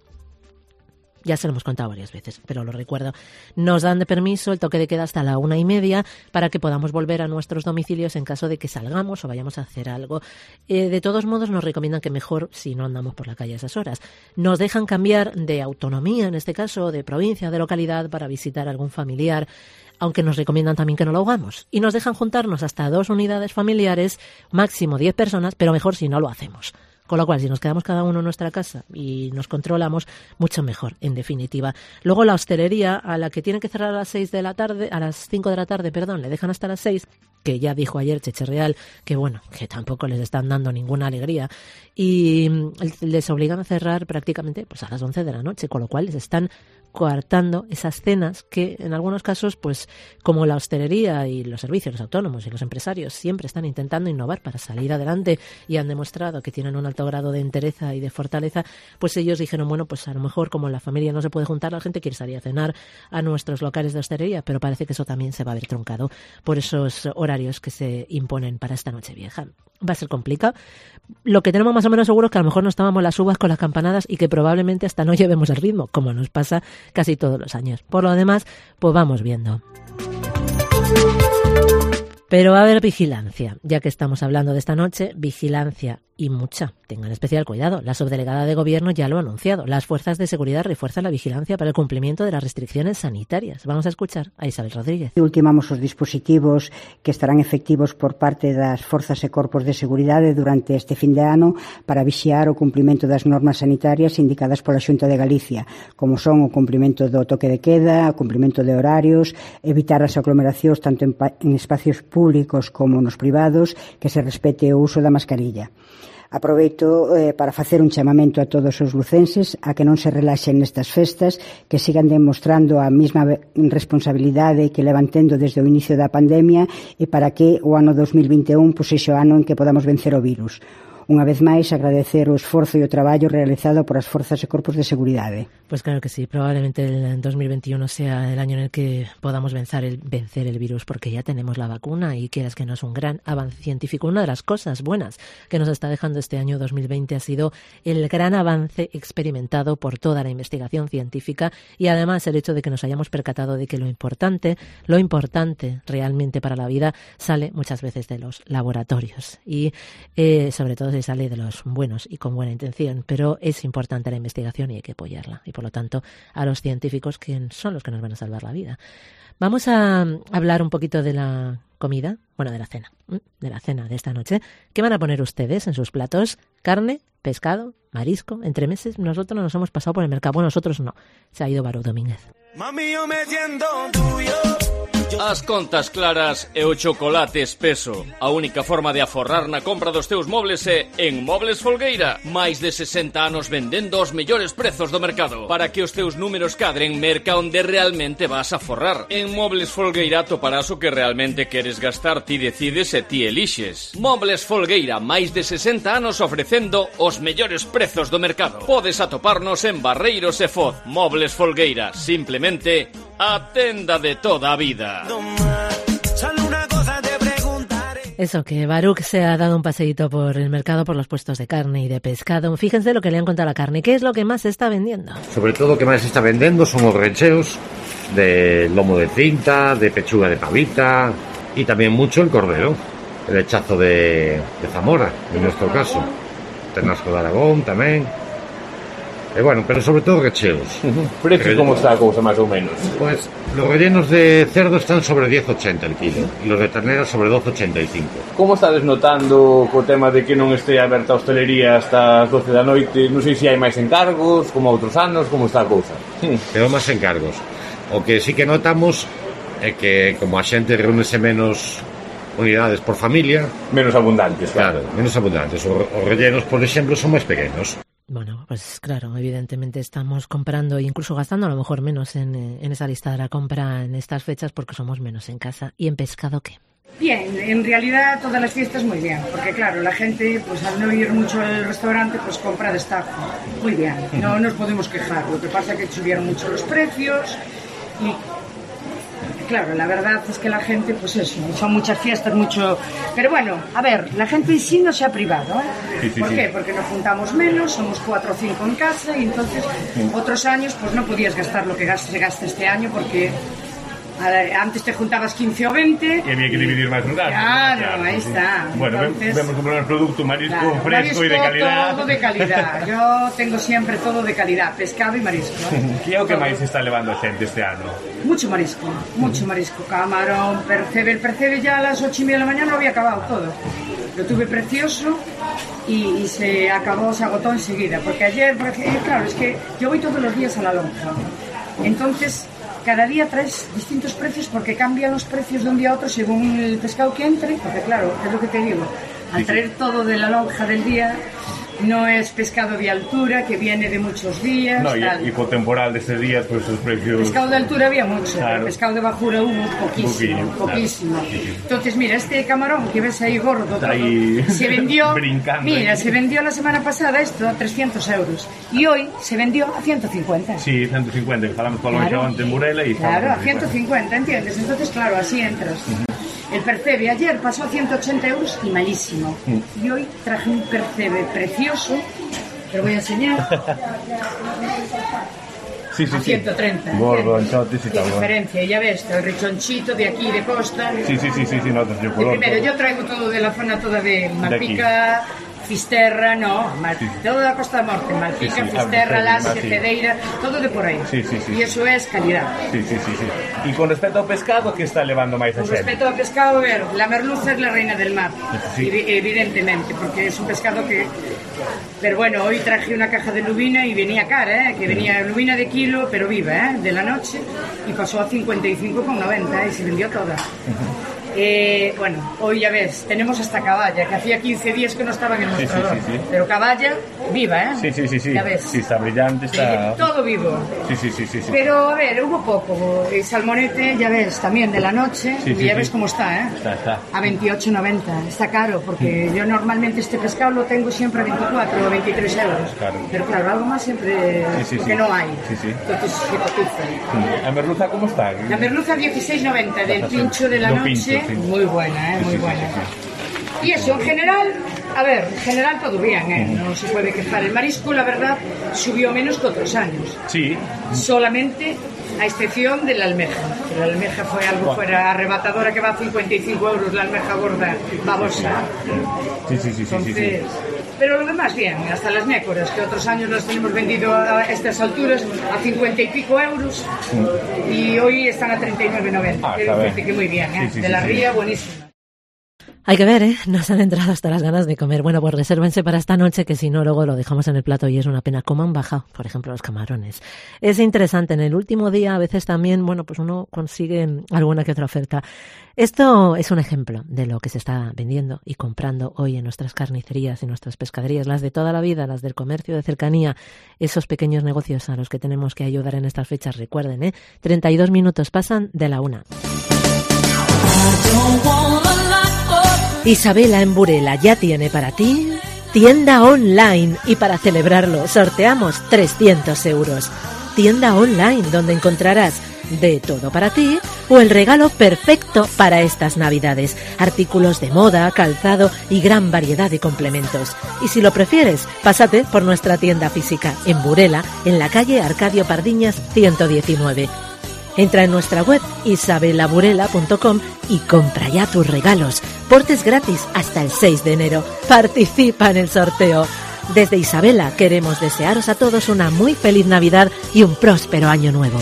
Ya se lo hemos contado varias veces, pero lo recuerdo. Nos dan de permiso el toque de queda hasta la una y media para que podamos volver a nuestros domicilios en caso de que salgamos o vayamos a hacer algo. Eh, de todos modos, nos recomiendan que mejor si no andamos por la calle a esas horas. Nos dejan cambiar de autonomía, en este caso, de provincia, de localidad, para visitar a algún familiar, aunque nos recomiendan también que no lo hagamos. Y nos dejan juntarnos hasta dos unidades familiares, máximo diez personas, pero mejor si no lo hacemos. Con lo cual, si nos quedamos cada uno en nuestra casa y nos controlamos, mucho mejor, en definitiva. Luego, la hostelería, a la que tienen que cerrar a las seis de la tarde, a las cinco de la tarde, perdón, le dejan hasta las seis, que ya dijo ayer Cheche Real que, bueno, que tampoco les están dando ninguna alegría, y les obligan a cerrar prácticamente pues a las once de la noche, con lo cual les están coartando esas cenas que en algunos casos, pues como la hostelería y los servicios, los autónomos y los empresarios siempre están intentando innovar para salir adelante y han demostrado que tienen un alto grado de entereza y de fortaleza, pues ellos dijeron, bueno, pues a lo mejor como la familia no se puede juntar, la gente quiere salir a cenar a nuestros locales de hostelería, pero parece que eso también se va a ver truncado por esos horarios que se imponen para esta noche vieja. Va a ser complicado. Lo que tenemos más o menos seguro es que a lo mejor nos tomamos las uvas con las campanadas y que probablemente hasta no llevemos el ritmo, como nos pasa casi todos los años. Por lo demás, pues vamos viendo. Pero va a haber vigilancia, ya que estamos hablando de esta noche, vigilancia y mucha. Tengan especial cuidado. La subdelegada de Gobierno ya lo ha anunciado. Las fuerzas de seguridad refuerzan la vigilancia para el cumplimiento de las restricciones sanitarias. Vamos a escuchar a Isabel Rodríguez. Ultimamos os dispositivos que estarán efectivos por parte das forzas e corpos de seguridade durante este fin de ano para vixiar o cumprimento das normas sanitarias indicadas pola Xunta de Galicia, como son o cumprimento do toque de queda, o cumprimento de horarios, evitar as aglomeracións tanto en, en espacios públicos como nos privados, que se respete o uso da mascarilla. Aproveito eh, para facer un chamamento a todos os lucenses a que non se relaxen nestas festas, que sigan demostrando a mesma responsabilidade que levan tendo desde o inicio da pandemia e para que o ano dos mil vinte e un pues, sexa o ano en que podamos vencer o virus. Unha vez máis, agradecer o esforzo e o traballo realizado por as forzas e corpos de seguridade. Pues claro que sí, probablemente el dos mil veintiuno sea el año en el que podamos vencer el, vencer el virus, porque ya tenemos la vacuna y quieras que no es un gran avance científico. Una de las cosas buenas que nos está dejando este año dos mil veinte ha sido el gran avance experimentado por toda la investigación científica y además el hecho de que nos hayamos percatado de que lo importante, lo importante realmente para la vida sale muchas veces de los laboratorios y eh, sobre todo se sale de los buenos y con buena intención, pero es importante la investigación y hay que apoyarla y por lo tanto a los científicos que son los que nos van a salvar la vida. Vamos a hablar un poquito de la comida, bueno, de la cena, de la cena de esta noche. ¿Qué van a poner ustedes en sus platos? ¿Carne? ¿Pescado? ¿Marisco? ¿Entremeses? Nosotros nos hemos pasado por el mercado, bueno, nosotros no, se ha ido Barú Domínguez. Mami, yo me siento tuyo. As contas claras e o chocolate espeso. A única forma de aforrar na compra dos teus mobles é en Mobles Folgueira. Mais de sesenta anos vendendo os mellores prezos do mercado. Para que os teus números cadren, merca onde realmente vas a forrar. En Mobles Folgueira toparás o que realmente queres gastar, ti decides e ti elixes. Mobles Folgueira, máis de sesenta anos ofrecendo os mellores prezos do mercado. Podes atoparnos en Barreiros e Foz. Mobles Folgueira, simplemente a tenda de toda a vida. Eso, que Baruch se ha dado un paseíto por el mercado, por los puestos de carne y de pescado. Fíjense lo que le han contado a la carne. ¿Qué es lo que más se está vendiendo? Sobre todo lo que más se está vendiendo son los recheos de lomo de cinta, de pechuga de pavita y también mucho el cordero, el hechazo de, de Zamora, en nuestro caso. Ternasco de Aragón también. Eh, bueno, pero sobre todo recheos. Uh-huh. ¿Precio cómo está la cosa, más o menos? Pues los rellenos de cerdo están sobre diez ochenta el kilo y los de ternera sobre doce ochenta y cinco. Como estades notando co tema de que non este aberta a hostelería hasta as doce da noite? Non sei se hai máis encargos, como outros anos, como está a cousa? Pero máis encargos. O que sí que notamos é que como a xente reúnese menos unidades por familia, menos abundantes, claro, claro menos abundantes. Os, os rellenos, por exemplo, son máis pequenos. Bueno, pues claro, evidentemente estamos comprando e incluso gastando a lo mejor menos en, en esa lista de la compra en estas fechas porque somos menos en casa. ¿Y en pescado qué? Bien, en realidad todas las fiestas muy bien, porque claro, la gente pues al no ir mucho al restaurante pues compra de destajo. Muy bien, no nos podemos quejar, lo que pasa es que subieron mucho los precios y claro, la verdad es que la gente, pues eso, son muchas fiestas, mucho... Pero bueno, a ver, la gente en sí no se ha privado, ¿eh? Sí, sí, ¿Por sí. qué? Porque nos juntamos menos, somos cuatro o cinco en casa y entonces sí. Otros años pues no podías gastar lo que se gasta este año porque... Antes te juntabas quince o veinte y había que dividir más en casa. Claro, claro, ahí sí. Está. Bueno, entonces, vemos comprar el producto marisco claro, fresco marisco, y de calidad. Todo de calidad. Yo tengo siempre todo de calidad, pescado y marisco. ¿eh? ¿Qué es lo que máis está levando a xente este ano? Mucho marisco, mucho marisco. Camarón, percebe. El percebe ya a las ocho y media de la mañana lo había acabado todo. Lo tuve precioso y, y se acabó, se agotó enseguida. Porque ayer, porque, claro, es que yo voy todos los días a la lonja. Entonces... Cada día traes distintos precios porque cambian los precios de un día a otro según el pescado que entre, porque claro, es lo que te digo, al traer todo de la lonja del día, no es pescado de altura, que viene de muchos días. No, y, y por temporal de este día, pues los precios... Pescado de altura había mucho, claro. Pero pescado de bajura hubo poquísimo, Poquillo, poquísimo. Claro. Entonces, mira, este camarón que ves ahí gordo, todo, ahí se vendió, brincando, mira, ¿eh? Se vendió la semana pasada esto a trescientos euros y hoy se vendió a ciento cincuenta. Sí, ciento cincuenta, que hablamos con claro. Lo en Burela y... Claro, a ciento cincuenta, ¿entiendes? Entonces, claro, así entras. Uh-huh. El percebe ayer pasó a ciento ochenta euros y malísimo. Mm. Y hoy traje un percebe precioso. Te lo voy a enseñar. sí, sí, a sí. ciento treinta. Gordo, anchotes y Qué tal. diferencia, y ya ves, el rechonchito de aquí, de Costa. Sí, sí, sí, sí, sí, notas el color. Y primero, todo. yo traigo todo de la zona toda de Malpica, Fisterra, no, Mal, sí, sí. Todo de la Costa da Morte, Malpica, sí, sí. Fisterra, Laxe, sí. Cedeira, todo de por aí. Sí, sí, sí. Y eso es calidad. Sí, sí, sí, sí. Y con respecto ao pescado, que está levando máis a Con xente? respecto ao pescado, a ver, la merluza es la reina del mar, sí. evidentemente, porque es un pescado que... Pero bueno, hoy traje una caja de lubina y venía cara, ¿eh? Que venía lubina de kilo, pero viva, ¿eh? De la noche, y pasó a cincuenta y cinco con noventa, ¿eh? Y se vendió toda. Uh-huh. Eh, bueno, hoy ya ves, tenemos hasta caballa, que hacía quince días que no estaba en el mostrador. Sí, sí, sí, sí. Pero caballa viva, ¿eh? Sí, sí, sí, sí. Ya ves. Sí, está brillante, está... Sí, todo vivo. Sí, sí, sí, sí, sí. Pero, a ver, hubo poco. El salmonete, ya ves, también de la noche, sí, y sí, ya sí. ves cómo está, ¿eh? Está, está. A veintiocho noventa. Está caro, porque mm. yo normalmente este pescado lo tengo siempre a veinticuatro o veintitrés euros. Claro. Pero claro, algo más siempre... Sí, sí, porque sí. no hay. Sí, sí. Entonces, se cotiza. ¿La merluza cómo está? La merluza dieciséis noventa, del pincho de la Lo noche. Pincho, sí. Muy buena, ¿eh? Muy sí, buena. Sí, sí, sí. Y eso, en general, a ver, en general todo bien, ¿eh? No se puede quejar. El marisco, la verdad, subió menos que otros años. Sí. Solamente a excepción de la almeja. La almeja fue algo wow. fuera arrebatadora, que va a cincuenta y cinco euros la almeja gorda, babosa. Sí, sí, sí, Entonces, sí, sí, sí. Pero lo demás bien, hasta las nécoras, que otros años las tenemos vendido a estas alturas a cincuenta y pico euros mm. y hoy están a treinta y nueve noventa. Ah, que muy bien, ¿eh? Sí, sí, de la sí, ría, sí. Buenísimo. Hay que ver, ¿eh? Nos han entrado hasta las ganas de comer. Bueno, pues resérvense para esta noche, que si no, luego lo dejamos en el plato y es una pena. ¿Cómo han bajado, por ejemplo, los camarones? Es interesante. En el último día, a veces también, bueno, pues uno consigue alguna que otra oferta. Esto es un ejemplo de lo que se está vendiendo y comprando hoy en nuestras carnicerías y nuestras pescaderías, las de toda la vida, las del comercio de cercanía, esos pequeños negocios a los que tenemos que ayudar en estas fechas. Recuerden, ¿eh? treinta y dos minutos pasan de la una. Isabela en Burela ya tiene para ti tienda online y para celebrarlo sorteamos trescientos euros. Tienda online donde encontrarás de todo para ti o el regalo perfecto para estas navidades. Artículos de moda, calzado y gran variedad de complementos. Y si lo prefieres, pásate por nuestra tienda física en Burela, en la calle Arcadio Pardiñas ciento diecinueve. Entra en nuestra web isabela burela punto com y compra ya tus regalos. Portes gratis hasta el seis de enero. Participa en el sorteo. Desde Isabela queremos desearos a todos una muy feliz Navidad y un próspero año nuevo.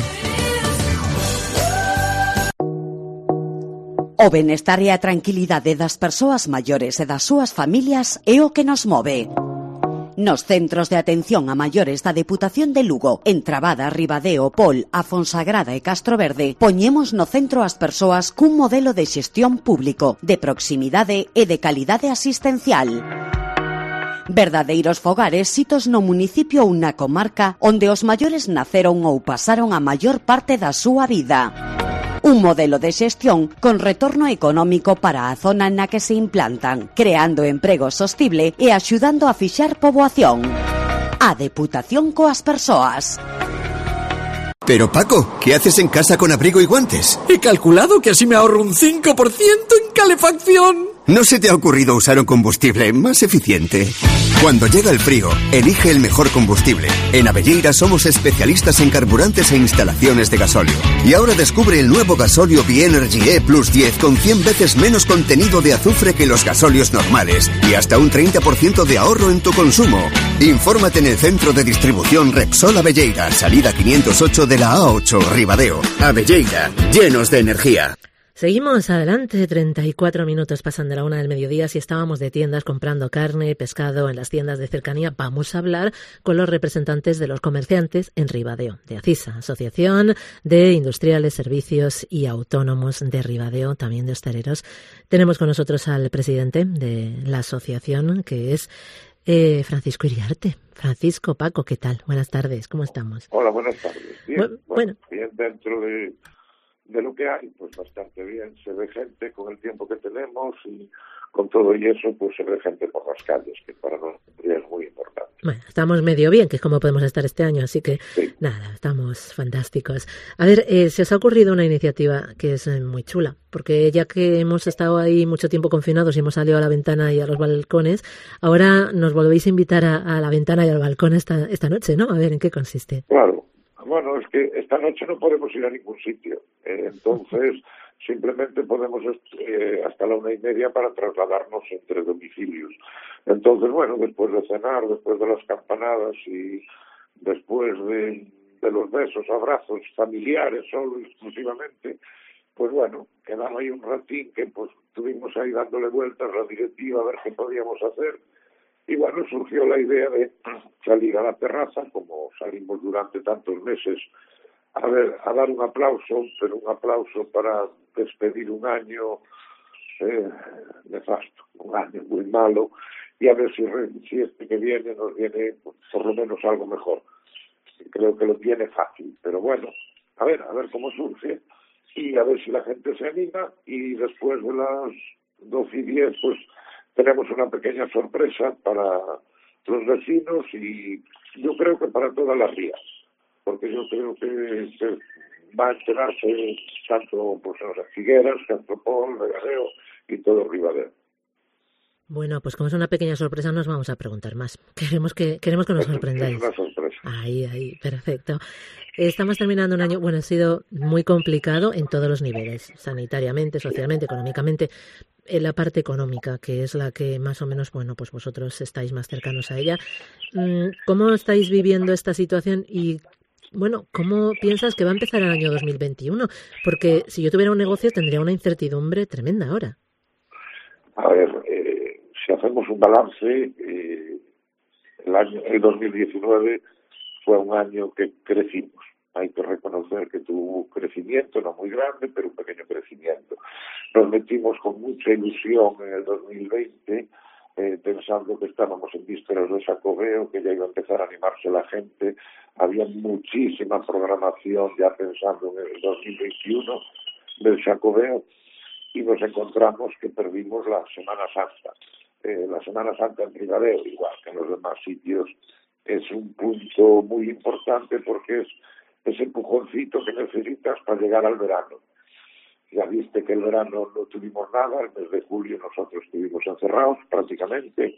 O benestar e a tranquilidade das persoas maiores e das súas familias é o que nos move. Nos centros de atención a maiores da Deputación de Lugo, en Trabada, Ribadeo, Pol, a Fonsagrada e Castroverde, poñemos no centro as persoas cun modelo de xestión público, de proximidade e de calidade asistencial. Verdadeiros fogares sitos no municipio ou na comarca onde os maiores naceron ou pasaron a maior parte da súa vida. Un modelo de xestión con retorno económico para a zona na que se implantan, creando emprego sostible e axudando a fixar poboación. A Deputación coas persoas. Pero Paco, ¿qué haces en casa con abrigo y guantes? He calculado que así me ahorro un cinco por ciento en calefacción. ¿No se te ha ocurrido usar un combustible más eficiente? Cuando llega el frío, elige el mejor combustible. En Abelleira somos especialistas en carburantes e instalaciones de gasóleo. Y ahora descubre el nuevo gasóleo Bienergy E Plus diez con cien veces menos contenido de azufre que los gasóleos normales y hasta un treinta por ciento de ahorro en tu consumo. Infórmate en el centro de distribución Repsol Abelleira, salida quinientos ocho de la A ocho, Ribadeo. Abelleira, llenos de energía. Seguimos adelante, treinta y cuatro minutos pasan de la una del mediodía. Si estábamos de tiendas comprando carne, pescado en las tiendas de cercanía, vamos a hablar con los representantes de los comerciantes en Ribadeo, de ACISA, Asociación de Industriales, Servicios y Autónomos de Ribadeo, también de hosteleros. Tenemos con nosotros al presidente de la asociación, que es eh, Francisco Iriarte. Francisco, Paco, ¿qué tal? Buenas tardes, ¿cómo estamos? Hola, buenas tardes. Bien, bueno, bueno, bien dentro de... de lo que hay, pues bastante bien. Se ve gente con el tiempo que tenemos y con todo y eso, pues se ve gente por las calles, que para nosotros es muy importante. Bueno, estamos medio bien, que es como podemos estar este año, así que sí. Nada, estamos fantásticos. A ver, eh, se os ha ocurrido una iniciativa que es eh, muy chula, porque ya que hemos estado ahí mucho tiempo confinados y hemos salido a la ventana y a los balcones, ahora nos volvéis a invitar a, a la ventana y al balcón esta, esta noche, ¿no? A ver, ¿en qué consiste? Claro. Bueno, es que esta noche no podemos ir a ningún sitio, eh, entonces simplemente podemos eh, hasta la una y media para trasladarnos entre domicilios. Entonces, bueno, después de cenar, después de las campanadas y después de, de los besos, abrazos familiares solo exclusivamente, pues bueno, quedaba ahí un ratín que pues estuvimos ahí dándole vueltas a la directiva a ver qué podíamos hacer. Y bueno, surgió la idea de salir a la terraza, como salimos durante tantos meses, a ver, a dar un aplauso, pero un aplauso para despedir un año eh, nefasto, un año muy malo, y a ver si, si este que viene nos viene por lo menos algo mejor. Creo que lo tiene fácil, pero bueno, a ver, a ver cómo surge, y a ver si la gente se anima, y después de las doce y diez, pues tenemos una pequeña sorpresa para los vecinos y yo creo que para toda la ría, porque yo creo que, que va a enterarse tanto pues, en Figueras, Castropol, Regadeo y todo Ribadeo. Bueno, pues como es una pequeña sorpresa, nos vamos a preguntar más. Queremos que queremos que nos sorprendáis. Es una sorpresa. Ahí, ahí, perfecto. Estamos terminando un año, bueno, ha sido muy complicado en todos los niveles, sanitariamente, socialmente, económicamente. En la parte económica, que es la que más o menos, bueno, pues vosotros estáis más cercanos a ella. ¿Cómo estáis viviendo esta situación y, bueno, cómo piensas que va a empezar el año dos mil veintiuno? Porque si yo tuviera un negocio tendría una incertidumbre tremenda ahora. A ver, eh, si hacemos un balance, eh, el año, el dos mil diecinueve fue un año que crecimos. Hay que reconocer que tuvo crecimiento, no muy grande, pero un pequeño crecimiento. Nos metimos con mucha ilusión en el dos mil veinte, eh, pensando que estábamos en vísperas de Xacobeo, que ya iba a empezar a animarse la gente. Había muchísima programación ya pensando en el dos mil veintiuno del Xacobeo y nos encontramos que perdimos la Semana Santa. Eh, la Semana Santa en Ribadeo, igual que en los demás sitios, es un punto muy importante porque es ese empujoncito que necesitas para llegar al verano. Ya viste que el verano no tuvimos nada, el mes de julio nosotros estuvimos encerrados prácticamente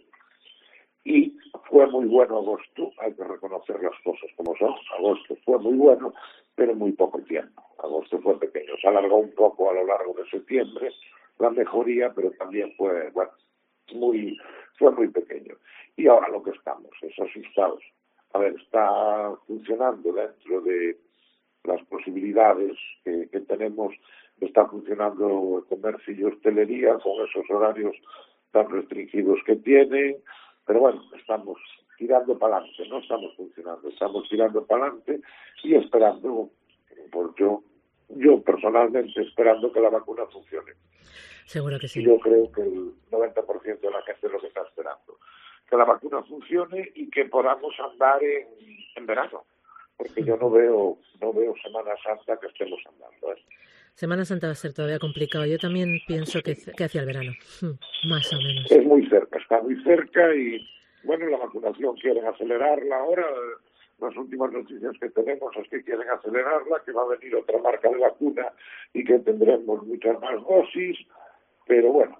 y fue muy bueno agosto, hay que reconocer las cosas como son. Agosto fue muy bueno, pero muy poco tiempo. Agosto fue pequeño, se alargó un poco a lo largo de septiembre la mejoría, pero también fue, bueno, muy, fue muy pequeño. Y ahora lo que estamos es asustados. A ver, está funcionando dentro de las posibilidades que, que tenemos, está funcionando el comercio y hostelería con esos horarios tan restringidos que tienen, pero bueno, estamos tirando para adelante, no estamos funcionando, estamos tirando para adelante y esperando, por yo, yo personalmente esperando que la vacuna funcione. Seguro que sí. Yo creo que el noventa por ciento de la gente es lo que está esperando. Que la vacuna funcione y que podamos andar en, en verano, porque yo no veo no veo Semana Santa que estemos andando. ¿eh? Semana Santa va a ser todavía complicado. Yo también pienso que, que hacia el verano, más o menos. Es muy cerca, está muy cerca y, bueno, la vacunación quieren acelerarla ahora. Las últimas noticias que tenemos es que quieren acelerarla, que va a venir otra marca de vacuna y que tendremos muchas más dosis, pero bueno,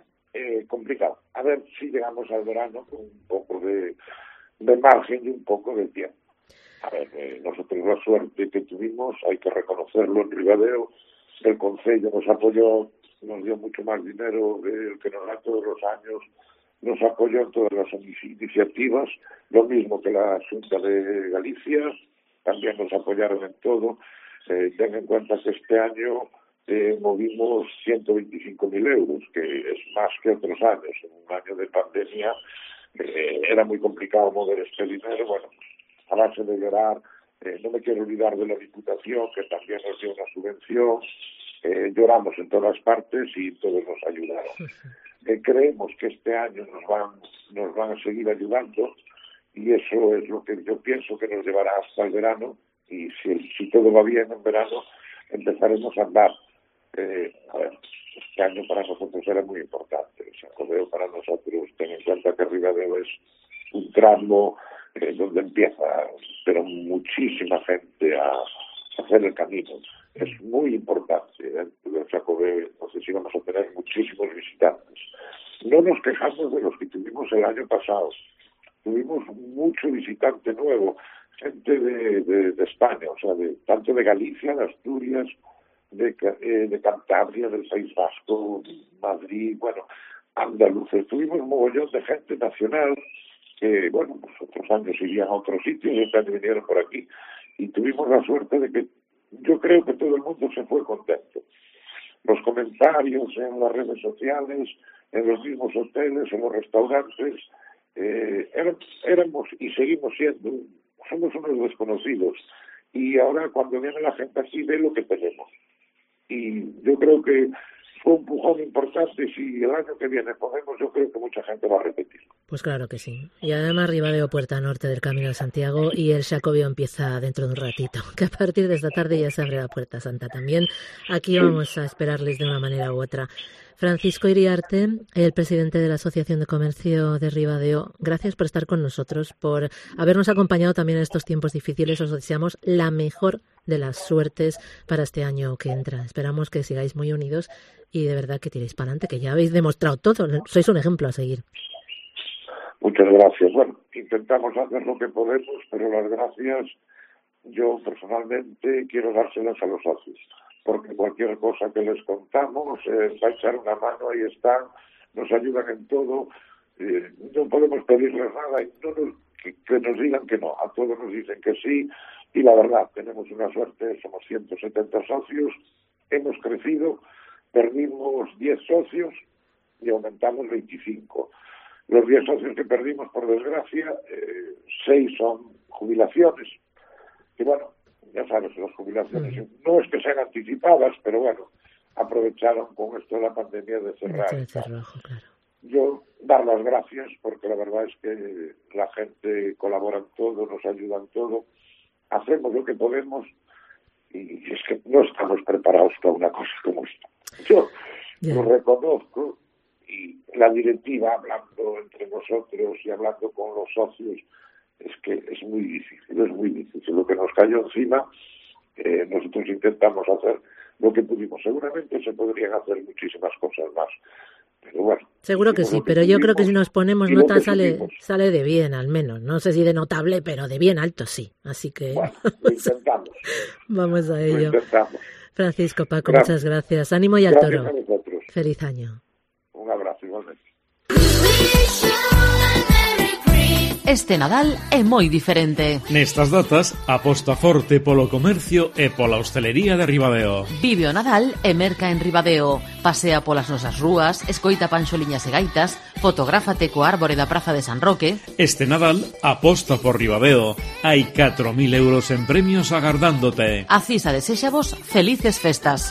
Eh, complicado. A ver si llegamos al verano con un poco de, de margen y un poco de tiempo. A ver, eh, nosotros la suerte que tuvimos, hay que reconocerlo en Ribadeo, el Concello nos apoyó, nos dio mucho más dinero del que nos da todos los años, nos apoyó en todas las iniciativas, lo mismo que la Junta de Galicia, también nos apoyaron en todo. Eh, ten en cuenta que este año Eh, movimos ciento veinticinco mil euros, que es más que otros años. En un año de pandemia eh, era muy complicado mover este dinero. Bueno, a base de llorar, eh, no me quiero olvidar de la Diputación, que también nos dio una subvención. Eh, lloramos en todas partes y todos nos ayudaron. Eh, creemos que este año nos van, nos van a seguir ayudando y eso es lo que yo pienso que nos llevará hasta el verano y si, si todo va bien en verano empezaremos a andar. Eh, a ver, este año para nosotros era muy importante. El Xacobeo para nosotros, ten en cuenta que Ribadeo es un tramo eh, donde empieza, pero muchísima gente a, a hacer el camino. Es muy importante dentro del Xacobeo, entonces íbamos a tener muchísimos visitantes. No nos quejamos de los que tuvimos el año pasado. Tuvimos mucho visitante nuevo. gente de, de, de España, o sea, de, tanto de Galicia, de Asturias, de, eh, de Cantabria, del País Vasco, Madrid, bueno, andaluces. Tuvimos un mogollón de gente nacional que, bueno, pues otros años irían a otros sitios y este año vinieron por aquí. Y tuvimos la suerte de que yo creo que todo el mundo se fue contento. Los comentarios en las redes sociales, en los mismos hoteles, en los restaurantes, eh, éramos, éramos y seguimos siendo, somos unos desconocidos. Y ahora cuando viene la gente aquí ve lo que tenemos. Y yo creo que fue un empujón importante y si el año que viene podemos, yo creo que mucha gente va a repetir. Pues claro que sí. Y además Ribadeo, puerta norte del Camino de Santiago, y el Xacobeo empieza dentro de un ratito, que a partir de esta tarde ya se abre la Puerta Santa también. Aquí vamos a esperarles de una manera u otra. Francisco Iriarte, el presidente de la Asociación de Comercio de Ribadeo, gracias por estar con nosotros, por habernos acompañado también en estos tiempos difíciles. Os deseamos la mejor de las suertes para este año que entra. Esperamos que sigáis muy unidos y de verdad que tiréis para adelante, que ya habéis demostrado todo. Sois un ejemplo a seguir. Muchas gracias. Bueno, intentamos hacer lo que podemos, pero las gracias yo personalmente quiero dárselas a los socios, porque cualquier cosa que les contamos eh, va a echar una mano, ahí están, nos ayudan en todo, eh, no podemos pedirles nada y no nos, que, que nos digan que no, a todos nos dicen que sí, y la verdad, tenemos una suerte, somos ciento setenta socios, hemos crecido, perdimos diez socios y aumentamos veinticinco. Los diez socios que perdimos, por desgracia, eh, seis son jubilaciones, y bueno, ya sabes, las jubilaciones mm. no es que sean anticipadas, pero bueno, aprovecharon con esto de la pandemia de cerrar. De cerrojo, claro. Yo dar las gracias porque la verdad es que la gente colabora en todo, nos ayuda en todo, hacemos lo que podemos y es que no estamos preparados para una cosa como esta. Yo yeah. lo reconozco y la directiva hablando entre nosotros y hablando con los socios, es que es muy difícil, es muy difícil. Lo que nos cayó encima, eh, nosotros intentamos hacer lo que pudimos. Seguramente se podrían hacer muchísimas cosas más, pero bueno. Seguro que sí, que pero yo creo que si nos ponemos nota sale sale de bien, al menos. No sé si de notable, pero de bien alto sí. Así que bueno, lo intentamos. Vamos a ello. Lo intentamos. Francisco, Paco, gracias. Muchas gracias. Ánimo y al gracias toro. A nosotros. Feliz año. Un abrazo igualmente. Este Nadal é moi diferente. Nestas datas, aposta forte polo comercio e pola hostelería de Ribadeo. Vive o Nadal e merca en Ribadeo. Pasea polas nosas rúas, escoita panxoliñas e gaitas, fotográfate co árbore da Praza de San Roque. Este Nadal, aposta por Ribadeo. Hai catro mil euros en premios agardándote. A Cisa desexa-vos felices festas.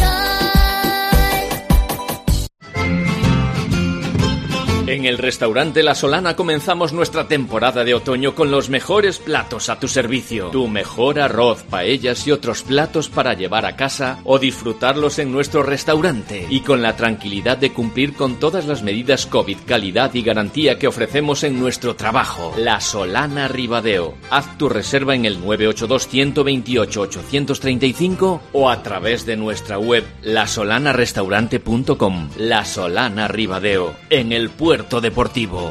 En el restaurante La Solana comenzamos nuestra temporada de otoño con los mejores platos a tu servicio. Tu mejor arroz, paellas y otros platos para llevar a casa o disfrutarlos en nuestro restaurante. Y con la tranquilidad de cumplir con todas las medidas COVID, calidad y garantía que ofrecemos en nuestro trabajo. La Solana Ribadeo. Haz tu reserva en el nueve ocho dos, uno dos ocho, ocho tres cinco o a través de nuestra web la solana restaurante punto com. La Solana Ribadeo. En el puerto deportivo.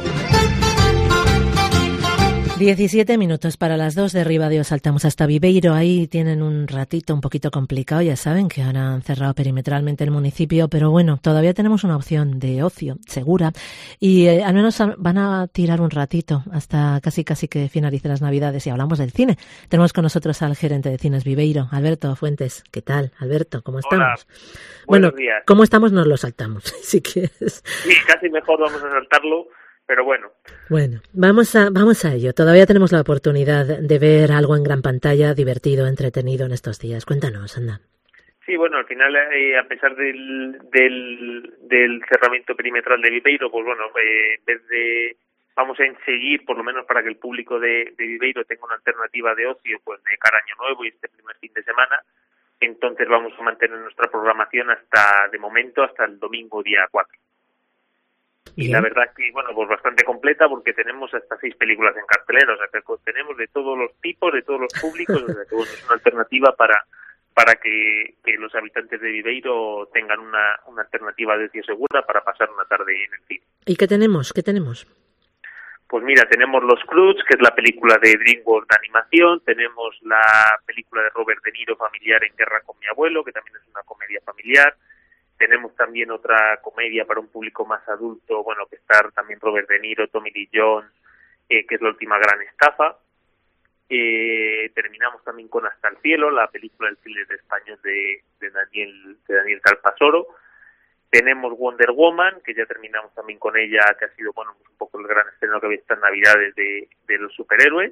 diecisiete minutos para las dos de Ribadeo. Saltamos hasta Viveiro. Ahí tienen un ratito un poquito complicado. Ya saben que ahora han cerrado perimetralmente el municipio, pero bueno, todavía tenemos una opción de ocio segura y eh, al menos van a tirar un ratito hasta casi casi que finalicen las Navidades y hablamos del cine. Tenemos con nosotros al gerente de Cines Viveiro, Alberto Fuentes. ¿Qué tal, Alberto? ¿Cómo estamos? Hola. Bueno, buenos días. ¿Cómo estamos? Nos lo saltamos, si quieres. Sí, casi mejor vamos a saltarlo. Pero bueno. Bueno, vamos a vamos a ello. Todavía tenemos la oportunidad de ver algo en gran pantalla, divertido, entretenido en estos días. Cuéntanos, anda. Sí, bueno, al final, eh, a pesar del, del del cerramiento perimetral de Viveiro, pues bueno, eh, desde vamos a seguir, por lo menos para que el público de, de Viveiro tenga una alternativa de ocio, pues de cara a Año Nuevo y este primer fin de semana. Entonces vamos a mantener nuestra programación hasta, de momento, hasta el domingo día cuatro. Y la verdad que, bueno, pues bastante completa porque tenemos hasta seis películas en cartelera, o sea que tenemos de todos los tipos, de todos los públicos, o sea que bueno, es una alternativa para para que, que los habitantes de Viveiro tengan una, una alternativa de ocio segura para pasar una tarde en el cine. ¿Y qué tenemos? ¿Qué tenemos? Pues mira, tenemos Los Croods, que es la película de DreamWorks de animación, tenemos la película de Robert De Niro, Familiar en Guerra con mi abuelo, que también es una comedia familiar. Tenemos también otra comedia para un público más adulto, bueno, que está también Robert De Niro, Tommy Lee Jones, eh, que es La última gran estafa. Eh, terminamos también con Hasta el cielo, la película del thriller de español de, de Daniel de Daniel Calpasoro. Tenemos Wonder Woman, que ya terminamos también con ella, que ha sido, bueno, un poco el gran estreno que había estas navidades de, de los superhéroes.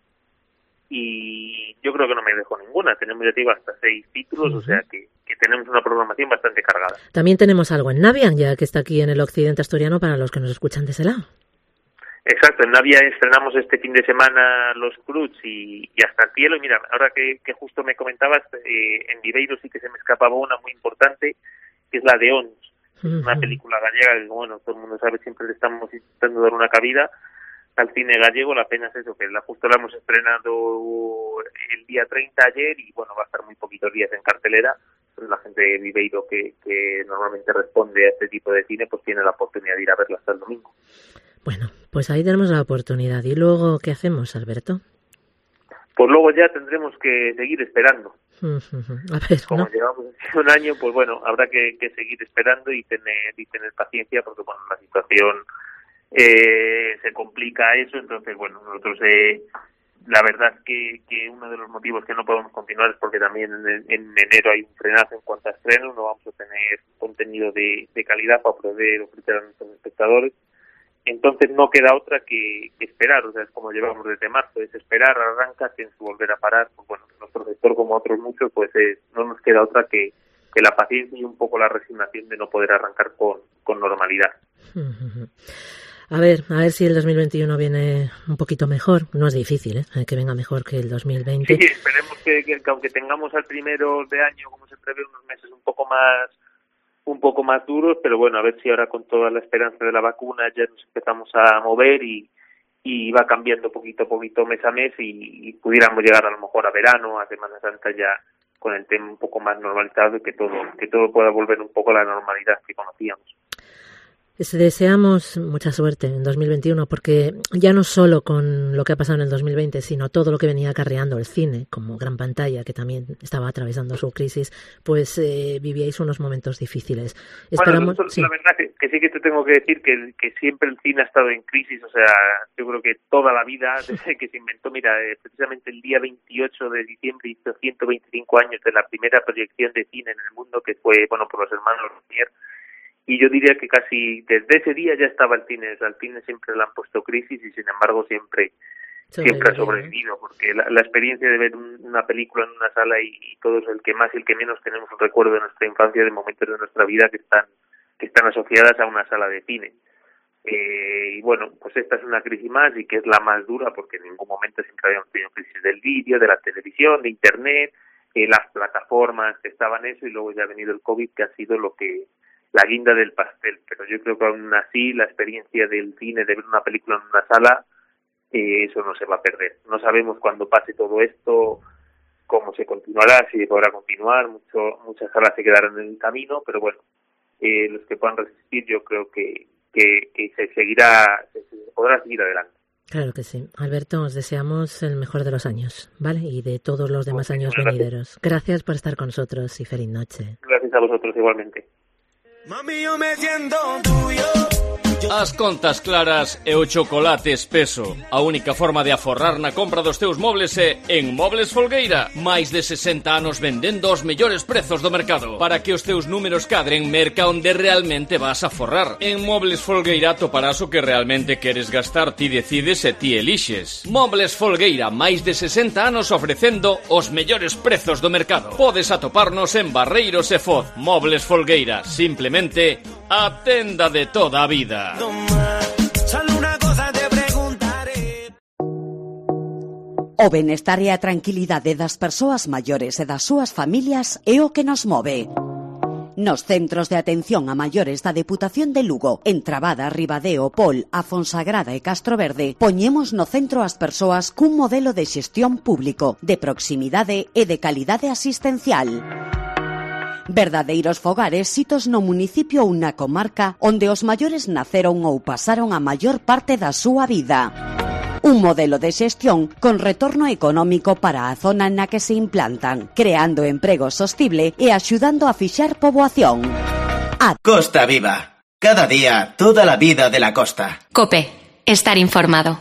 Y yo creo que no me dejo ninguna. Tenemos, ya te digo, hasta seis títulos, uh-huh. o sea que, que tenemos una programación bastante cargada. También tenemos algo en Navia, ya que está aquí en el occidente asturiano, para los que nos escuchan de ese lado. Exacto, en Navia estrenamos este fin de semana Los Croods y, y Hasta el cielo. Y mira, ahora que, que justo me comentabas, eh, en Viveiro sí que se me escapaba una muy importante, que es la de Ons. Uh-huh. Una película gallega que, bueno, todo el mundo sabe, siempre le estamos intentando dar una cabida al cine gallego. La pena es eso, que la, justo la hemos estrenado el día treinta ayer y, bueno, va a estar muy poquitos días en cartelera. Pues la gente de Viveiro que, que normalmente responde a este tipo de cine, pues tiene la oportunidad de ir a verla hasta el domingo. Bueno, pues ahí tenemos la oportunidad. ¿Y luego qué hacemos, Alberto? Pues luego ya tendremos que seguir esperando. Uh-huh. A ver, Como ¿no? llevamos un año, pues bueno, habrá que, que seguir esperando y tener y tener paciencia, porque bueno, la situación eh, se complica a eso. Entonces, bueno, nosotros eh, la verdad es que, que uno de los motivos que no podemos continuar es porque también en, en enero hay un frenazo en cuanto a estrenos. No vamos a tener contenido de, de calidad para poder ofrecer a nuestros espectadores. Entonces no queda otra que, que esperar, o sea, es como llevamos desde marzo, es esperar, arranca, tienes que volver a parar. Pues bueno, nuestro sector, como otros muchos, pues es, no nos queda otra que, que la paciencia y un poco la resignación de no poder arrancar con, con normalidad. A ver, a ver si el dos mil veintiuno viene un poquito mejor. No es difícil, ¿eh? Que venga mejor que el dos mil veinte. Sí, esperemos que, que, que aunque tengamos al primero de año, como se prevé, unos meses un poco más un poco más duros, pero bueno, a ver si ahora con toda la esperanza de la vacuna ya nos empezamos a mover y, y va cambiando poquito a poquito, mes a mes, y, y pudiéramos llegar a lo mejor a verano, a Semana Santa ya con el tema un poco más normalizado y que todo, que todo pueda volver un poco a la normalidad que conocíamos. Deseamos mucha suerte en dos mil veintiuno, porque ya no solo con lo que ha pasado en el dos mil veinte, sino todo lo que venía acarreando el cine como gran pantalla, que también estaba atravesando su crisis, pues eh, vivíais unos momentos difíciles. Esperamos, bueno, sí. La verdad que, que sí que te tengo que decir que, que siempre el cine ha estado en crisis, o sea, yo creo que toda la vida, desde que se inventó, mira, eh, precisamente el día veintiocho de diciembre hizo ciento veinticinco años de la primera proyección de cine en el mundo, que fue, bueno, por los hermanos Lumière. Y yo diría que casi desde ese día ya estaba el cine, o sea, al cine siempre le han puesto crisis y sin embargo siempre siempre ha sobrevivido, porque la, la experiencia de ver un, una película en una sala y, y todos, el que más y el que menos, tenemos un recuerdo de nuestra infancia, de momentos de nuestra vida que están que están asociadas a una sala de cine. Eh, y bueno, pues esta es una crisis más y que es la más dura, porque en ningún momento siempre habíamos tenido crisis del vídeo, de la televisión, de internet, eh, las plataformas que estaban eso, y luego ya ha venido el COVID, que ha sido lo que la guinda del pastel. Pero yo creo que aún así la experiencia del cine, de ver una película en una sala, eh, eso no se va a perder. No sabemos cuándo pase todo esto, cómo se continuará, si podrá continuar, mucho, muchas salas se quedarán en el camino, pero bueno, eh, los que puedan resistir, yo creo que, que, que se seguirá, se, se podrá seguir adelante. Claro que sí. Alberto, os deseamos el mejor de los años, ¿vale? Y de todos los demás años gracias. venideros. Gracias por estar con nosotros y feliz noche. Gracias a vosotros igualmente. Mami, yo me siento tuyo. As contas claras e o chocolate espeso. A única forma de aforrar na compra dos teus mobles é en Mobles Folgueira. Máis de sesenta anos vendendo os mellores prezos do mercado. Para que os teus números cadren, merca onde realmente vas a forrar. En Mobles Folgueira toparás o que realmente queres gastar. Ti decides e ti elixes. Mobles Folgueira, máis de sesenta anos ofrecendo os mellores prezos do mercado. Podes atoparnos en Barreiros e Foz. Mobles Folgueira, simplemente a tenda de toda a vida. O benestar e a tranquilidade das persoas maiores e das súas familias é o que nos move. Nos centros de atención a maiores da Deputación de Lugo, en Trabada, Ribadeo, Pol, a Fonsagrada e Castroverde, poñemos no centro as persoas cun modelo de xestión público, de proximidade e de calidade asistencial. Verdadeiros fogares sitos no municipio ou na comarca onde os maiores naceron ou pasaron a maior parte da súa vida. Un modelo de xestión con retorno económico para a zona na que se implantan, creando emprego sostible e axudando a fixar poboación. A Costa Viva. Cada día, toda la vida de la costa. COPE. Estar informado.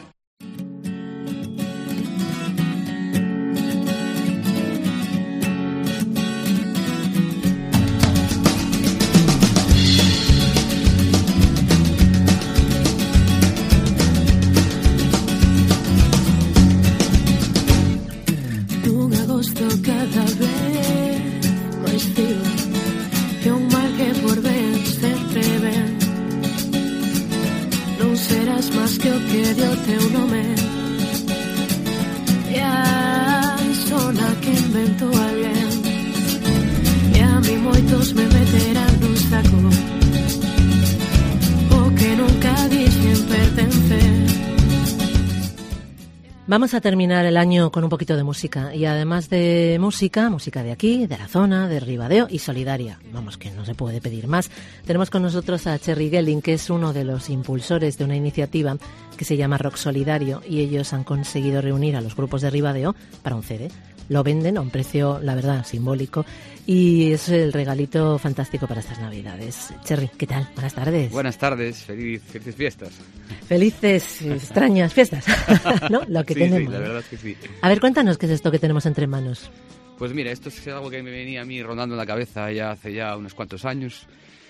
Vamos a terminar el año con un poquito de música y además de música, música de aquí, de la zona, de Ribadeo y solidaria. Vamos, que no se puede pedir más. Tenemos con nosotros a Cherry Gelling, que es uno de los impulsores de una iniciativa que se llama Rock Solidario y ellos han conseguido reunir a los grupos de Ribadeo para un C D. Lo venden a un precio, la verdad, simbólico y es el regalito fantástico para estas Navidades. Cherry, ¿qué tal? Buenas tardes. Buenas tardes, feliz, felices fiestas. Felices, extrañas fiestas, ¿no? Lo que sí, tenemos. Sí, la verdad es que sí. A ver, cuéntanos qué es esto que tenemos entre manos. Pues mira, esto es algo que me venía a mí rondando en la cabeza ya hace ya unos cuantos años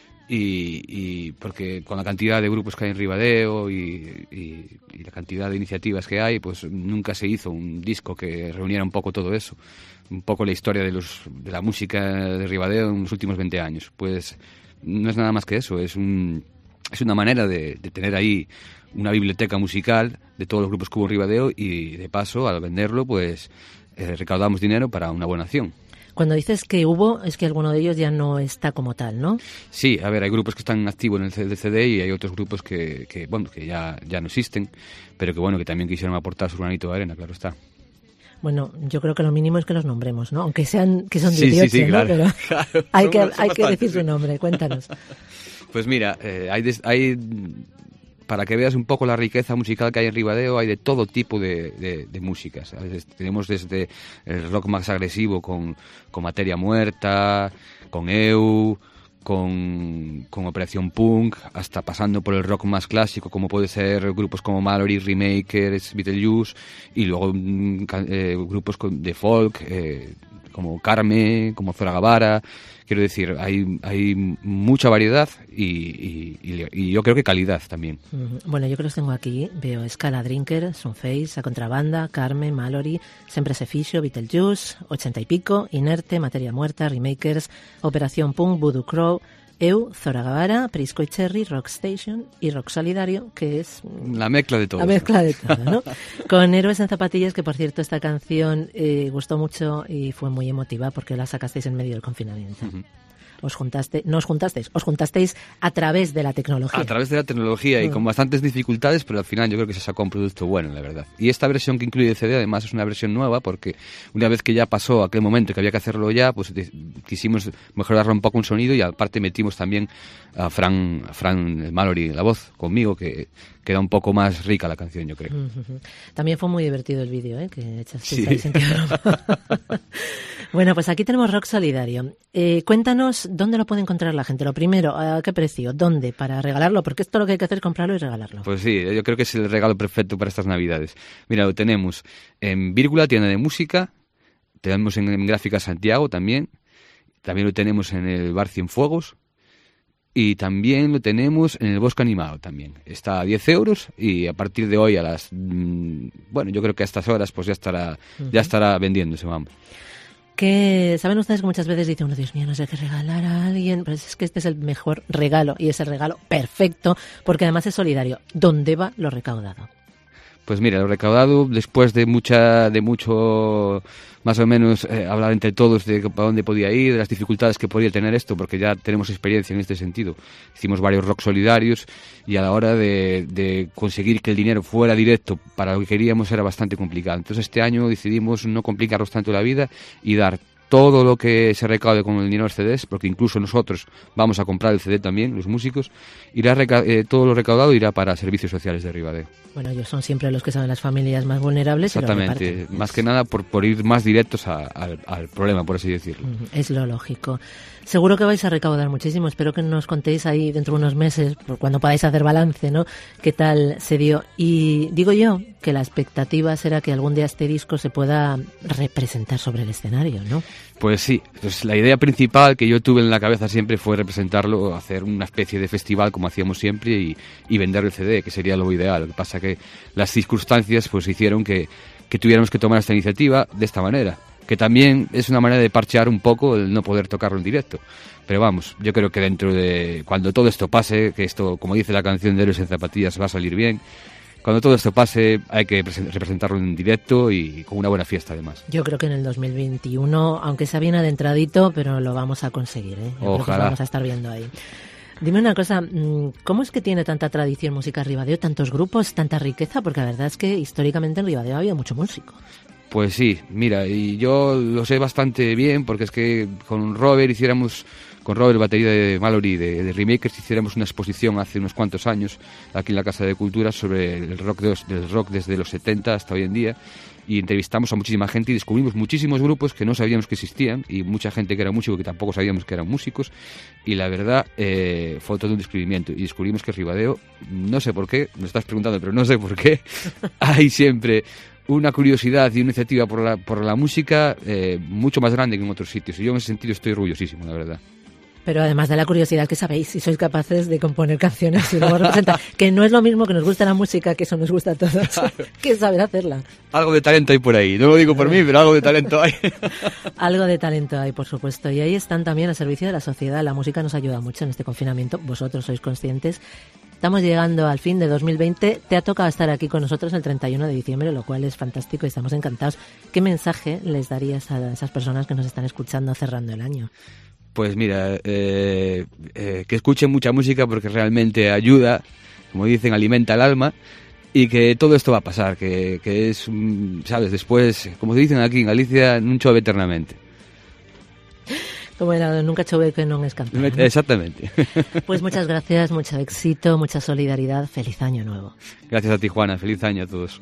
y, y porque con la cantidad de grupos que hay en Ribadeo y, y, y la cantidad de iniciativas que hay, pues nunca se hizo un disco que reuniera un poco todo eso, un poco la historia de, los, de la música de Ribadeo en los últimos veinte años. Pues no es nada más que eso, es, un, es una manera de, de tener ahí una biblioteca musical de todos los grupos que hubo en Ribadeo y de paso, al venderlo, pues eh, recaudamos dinero para una buena acción. Cuando dices que hubo, es que alguno de ellos ya no está como tal, ¿no? Sí, a ver, hay grupos que están activos en el C D y hay otros grupos que, que bueno, que ya, ya no existen, pero que bueno, que también quisieron aportar su granito de arena, claro está. Bueno, yo creo que lo mínimo es que los nombremos, ¿no? Aunque sean que son sí, dieciocho, sí, sí, claro, ¿no? Pero claro, hay que, son, son hay que decir sí. su nombre, cuéntanos. Pues mira, eh, hay, des, hay... para que veas un poco la riqueza musical que hay en Ribadeo, hay de todo tipo de, de, de músicas. ¿Sabes? Tenemos desde el rock más agresivo con, con Materia Muerta, con E U, con, con Operación Punk, hasta pasando por el rock más clásico, como puede ser grupos como Mallory, Remakers, Beetlejuice, y luego eh, grupos de folk, eh, como Carme, como Zora Gavara. Quiero decir, hay, hay mucha variedad y, y, y yo creo que calidad también. Bueno, yo creo que tengo aquí, veo Scala Drinker, Sunface, A Contrabanda, Carmen, Mallory, Sempre se fixo, Beetlejuice, Ochenta y pico, Inerte, Materia Muerta, Remakers, Operación Punk, Voodoo Crow, E U, Zora Gavara, Prisco y Cherry, Rock Station y Rock Solidario, que es... La mezcla de todo. La mezcla de todo, ¿no? Con Héroes en Zapatillas, que por cierto esta canción eh, gustó mucho y fue muy emotiva porque la sacasteis en medio del confinamiento. Uh-huh. Os juntaste, no os juntasteis, os juntasteis a través de la tecnología. A través de la tecnología y uh-huh. con bastantes dificultades, pero al final yo creo que se sacó un producto bueno, la verdad. Y esta versión que incluye el C D además es una versión nueva porque una vez que ya pasó aquel momento que había que hacerlo ya, pues quisimos mejorarlo un poco un sonido y aparte metimos también a Fran, a Fran Mallory la voz conmigo, que queda un poco más rica la canción, yo creo. Uh-huh. También fue muy divertido el vídeo, ¿eh? Que echaste sí. ahí sentido. Bueno, pues aquí tenemos Rock Solidario. Eh, cuéntanos dónde lo puede encontrar la gente. Lo primero, ¿a qué precio? ¿Dónde? Para regalarlo, porque esto lo que hay que hacer es comprarlo y regalarlo. Pues sí, yo creo que es el regalo perfecto para estas Navidades. Mira, lo tenemos en Vírgula, tienda de música, tenemos en, en Gráfica Santiago también, también lo tenemos en el Bar Cienfuegos, y también lo tenemos en el Bosque Animado también. Está a diez euros y a partir de hoy a las... Mmm, bueno, yo creo que a estas horas pues ya estará, uh-huh. ya estará vendiéndose, vamos. Que saben ustedes que muchas veces dicen, oh, Dios mío, no sé qué regalar a alguien, pero es que este es el mejor regalo y es el regalo perfecto porque además es solidario. ¿Dónde va lo recaudado? Pues mira, lo recaudado, después de mucha, de mucho, más o menos, eh, hablar entre todos de para dónde podía ir, de las dificultades que podía tener esto, porque ya tenemos experiencia en este sentido. Hicimos varios rock solidarios y a la hora de, de conseguir que el dinero fuera directo para lo que queríamos era bastante complicado. Entonces este año decidimos no complicarnos tanto la vida y dar todo lo que se recaude con el dinero de los C Ds, porque incluso nosotros vamos a comprar el C D también, los músicos, irá reca- eh, todo lo recaudado irá para servicios sociales de Ribadeo. Bueno, ellos son siempre los que saben las familias más vulnerables. Exactamente, y lo reparten. Más que nada por, por ir más directos a, a, al problema, por así decirlo. Es lo lógico. Seguro que vais a recaudar muchísimo. Espero que nos contéis ahí dentro de unos meses, por cuando podáis hacer balance, ¿no? ¿Qué tal se dio? Y digo yo que la expectativa será que algún día este disco se pueda representar sobre el escenario, ¿no? Pues sí. Entonces, la idea principal que yo tuve en la cabeza siempre fue representarlo, hacer una especie de festival como hacíamos siempre y, y vender el C D, que sería lo ideal. Lo que pasa que las circunstancias pues hicieron que, que tuviéramos que tomar esta iniciativa de esta manera, que también es una manera de parchear un poco el no poder tocarlo en directo. Pero vamos, yo creo que dentro de... cuando todo esto pase, que esto, como dice la canción de Héroes en Zapatillas, va a salir bien, cuando todo esto pase hay que representarlo en directo y con una buena fiesta además. Yo creo que en el dos mil veintiuno, aunque sea bien adentradito, pero lo vamos a conseguir, ¿eh? Yo Ojalá. creo que lo vamos a estar viendo ahí. Dime una cosa, ¿cómo es que tiene tanta tradición música Ribadeo, tantos grupos, tanta riqueza? Porque la verdad es que históricamente en Ribadeo ha habido mucho músico. Pues sí, mira, y yo lo sé bastante bien porque es que con Robert hiciéramos, con Robert, batería de Mallory, de, de Remakers, hiciéramos una exposición hace unos cuantos años aquí en la Casa de Cultura sobre el rock, de los, del rock desde los setenta hasta hoy en día, y entrevistamos a muchísima gente y descubrimos muchísimos grupos que no sabíamos que existían y mucha gente que era músico que tampoco sabíamos que eran músicos, y la verdad eh, fue todo un descubrimiento y descubrimos que Ribadeo, no sé por qué, me estás preguntando, pero no sé por qué, hay siempre una curiosidad y una iniciativa por la, por la música eh, mucho más grande que en otros sitios, y yo en ese sentido estoy orgullosísimo, la verdad. Pero además de la curiosidad, que sabéis si sois capaces de componer canciones y luego representar, que no es lo mismo que nos gusta la música, que eso nos gusta a todos, claro. Que saber hacerla. Algo de talento hay por ahí, no lo digo por mí, pero algo de talento hay. Algo de talento hay, por supuesto, y ahí están también al servicio de la sociedad. La música nos ayuda mucho en este confinamiento, vosotros sois conscientes. Estamos llegando al fin de dos mil veinte, te ha tocado estar aquí con nosotros el treinta y uno de diciembre, lo cual es fantástico y estamos encantados. ¿Qué mensaje les darías a esas personas que nos están escuchando cerrando el año? Pues mira, eh, eh, que escuchen mucha música porque realmente ayuda, como dicen, alimenta el alma, y que todo esto va a pasar, que, que es, ¿sabes? Después, como dicen aquí en Galicia, non chove eternamente. Como era, nunca chove que non es campana, ¿no? Exactamente. Pues muchas gracias, mucho éxito, mucha solidaridad, feliz año nuevo. Gracias a ti, Juana, feliz año a todos.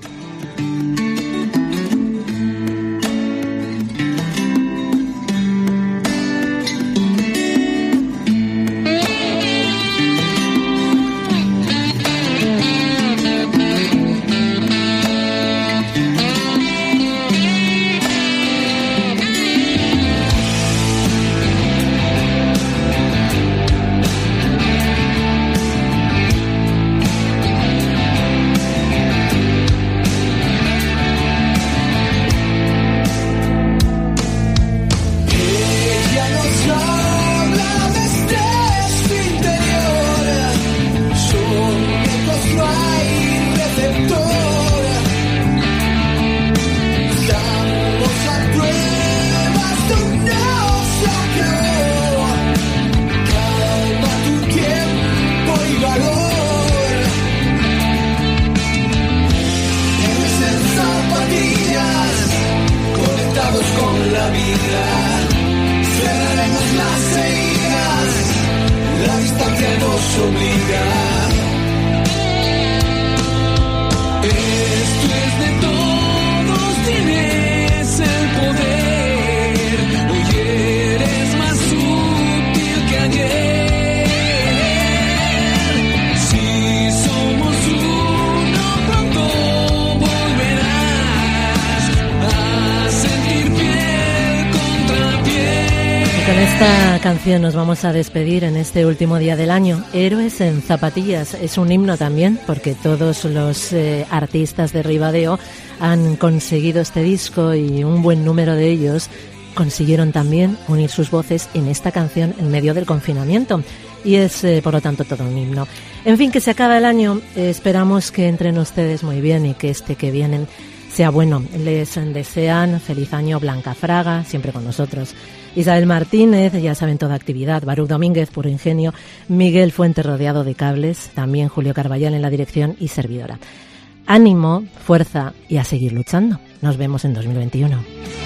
Esta canción nos vamos a despedir en este último día del año. Héroes en Zapatillas es un himno también, porque todos los eh, artistas de Ribadeo han conseguido este disco y un buen número de ellos consiguieron también unir sus voces en esta canción en medio del confinamiento. Y es, eh, por lo tanto, todo un himno. En fin, que se acaba el año. Eh, esperamos que entren ustedes muy bien y que este que vienen sea bueno. Les desean feliz año Blanca Fraga, siempre con nosotros. Isabel Martínez, ya saben, toda actividad. Baruch Domínguez, puro ingenio. Miguel Fuente, rodeado de cables. También Julio Carballal en la dirección y servidora. Ánimo, fuerza y a seguir luchando. Nos vemos en dos mil veintiuno.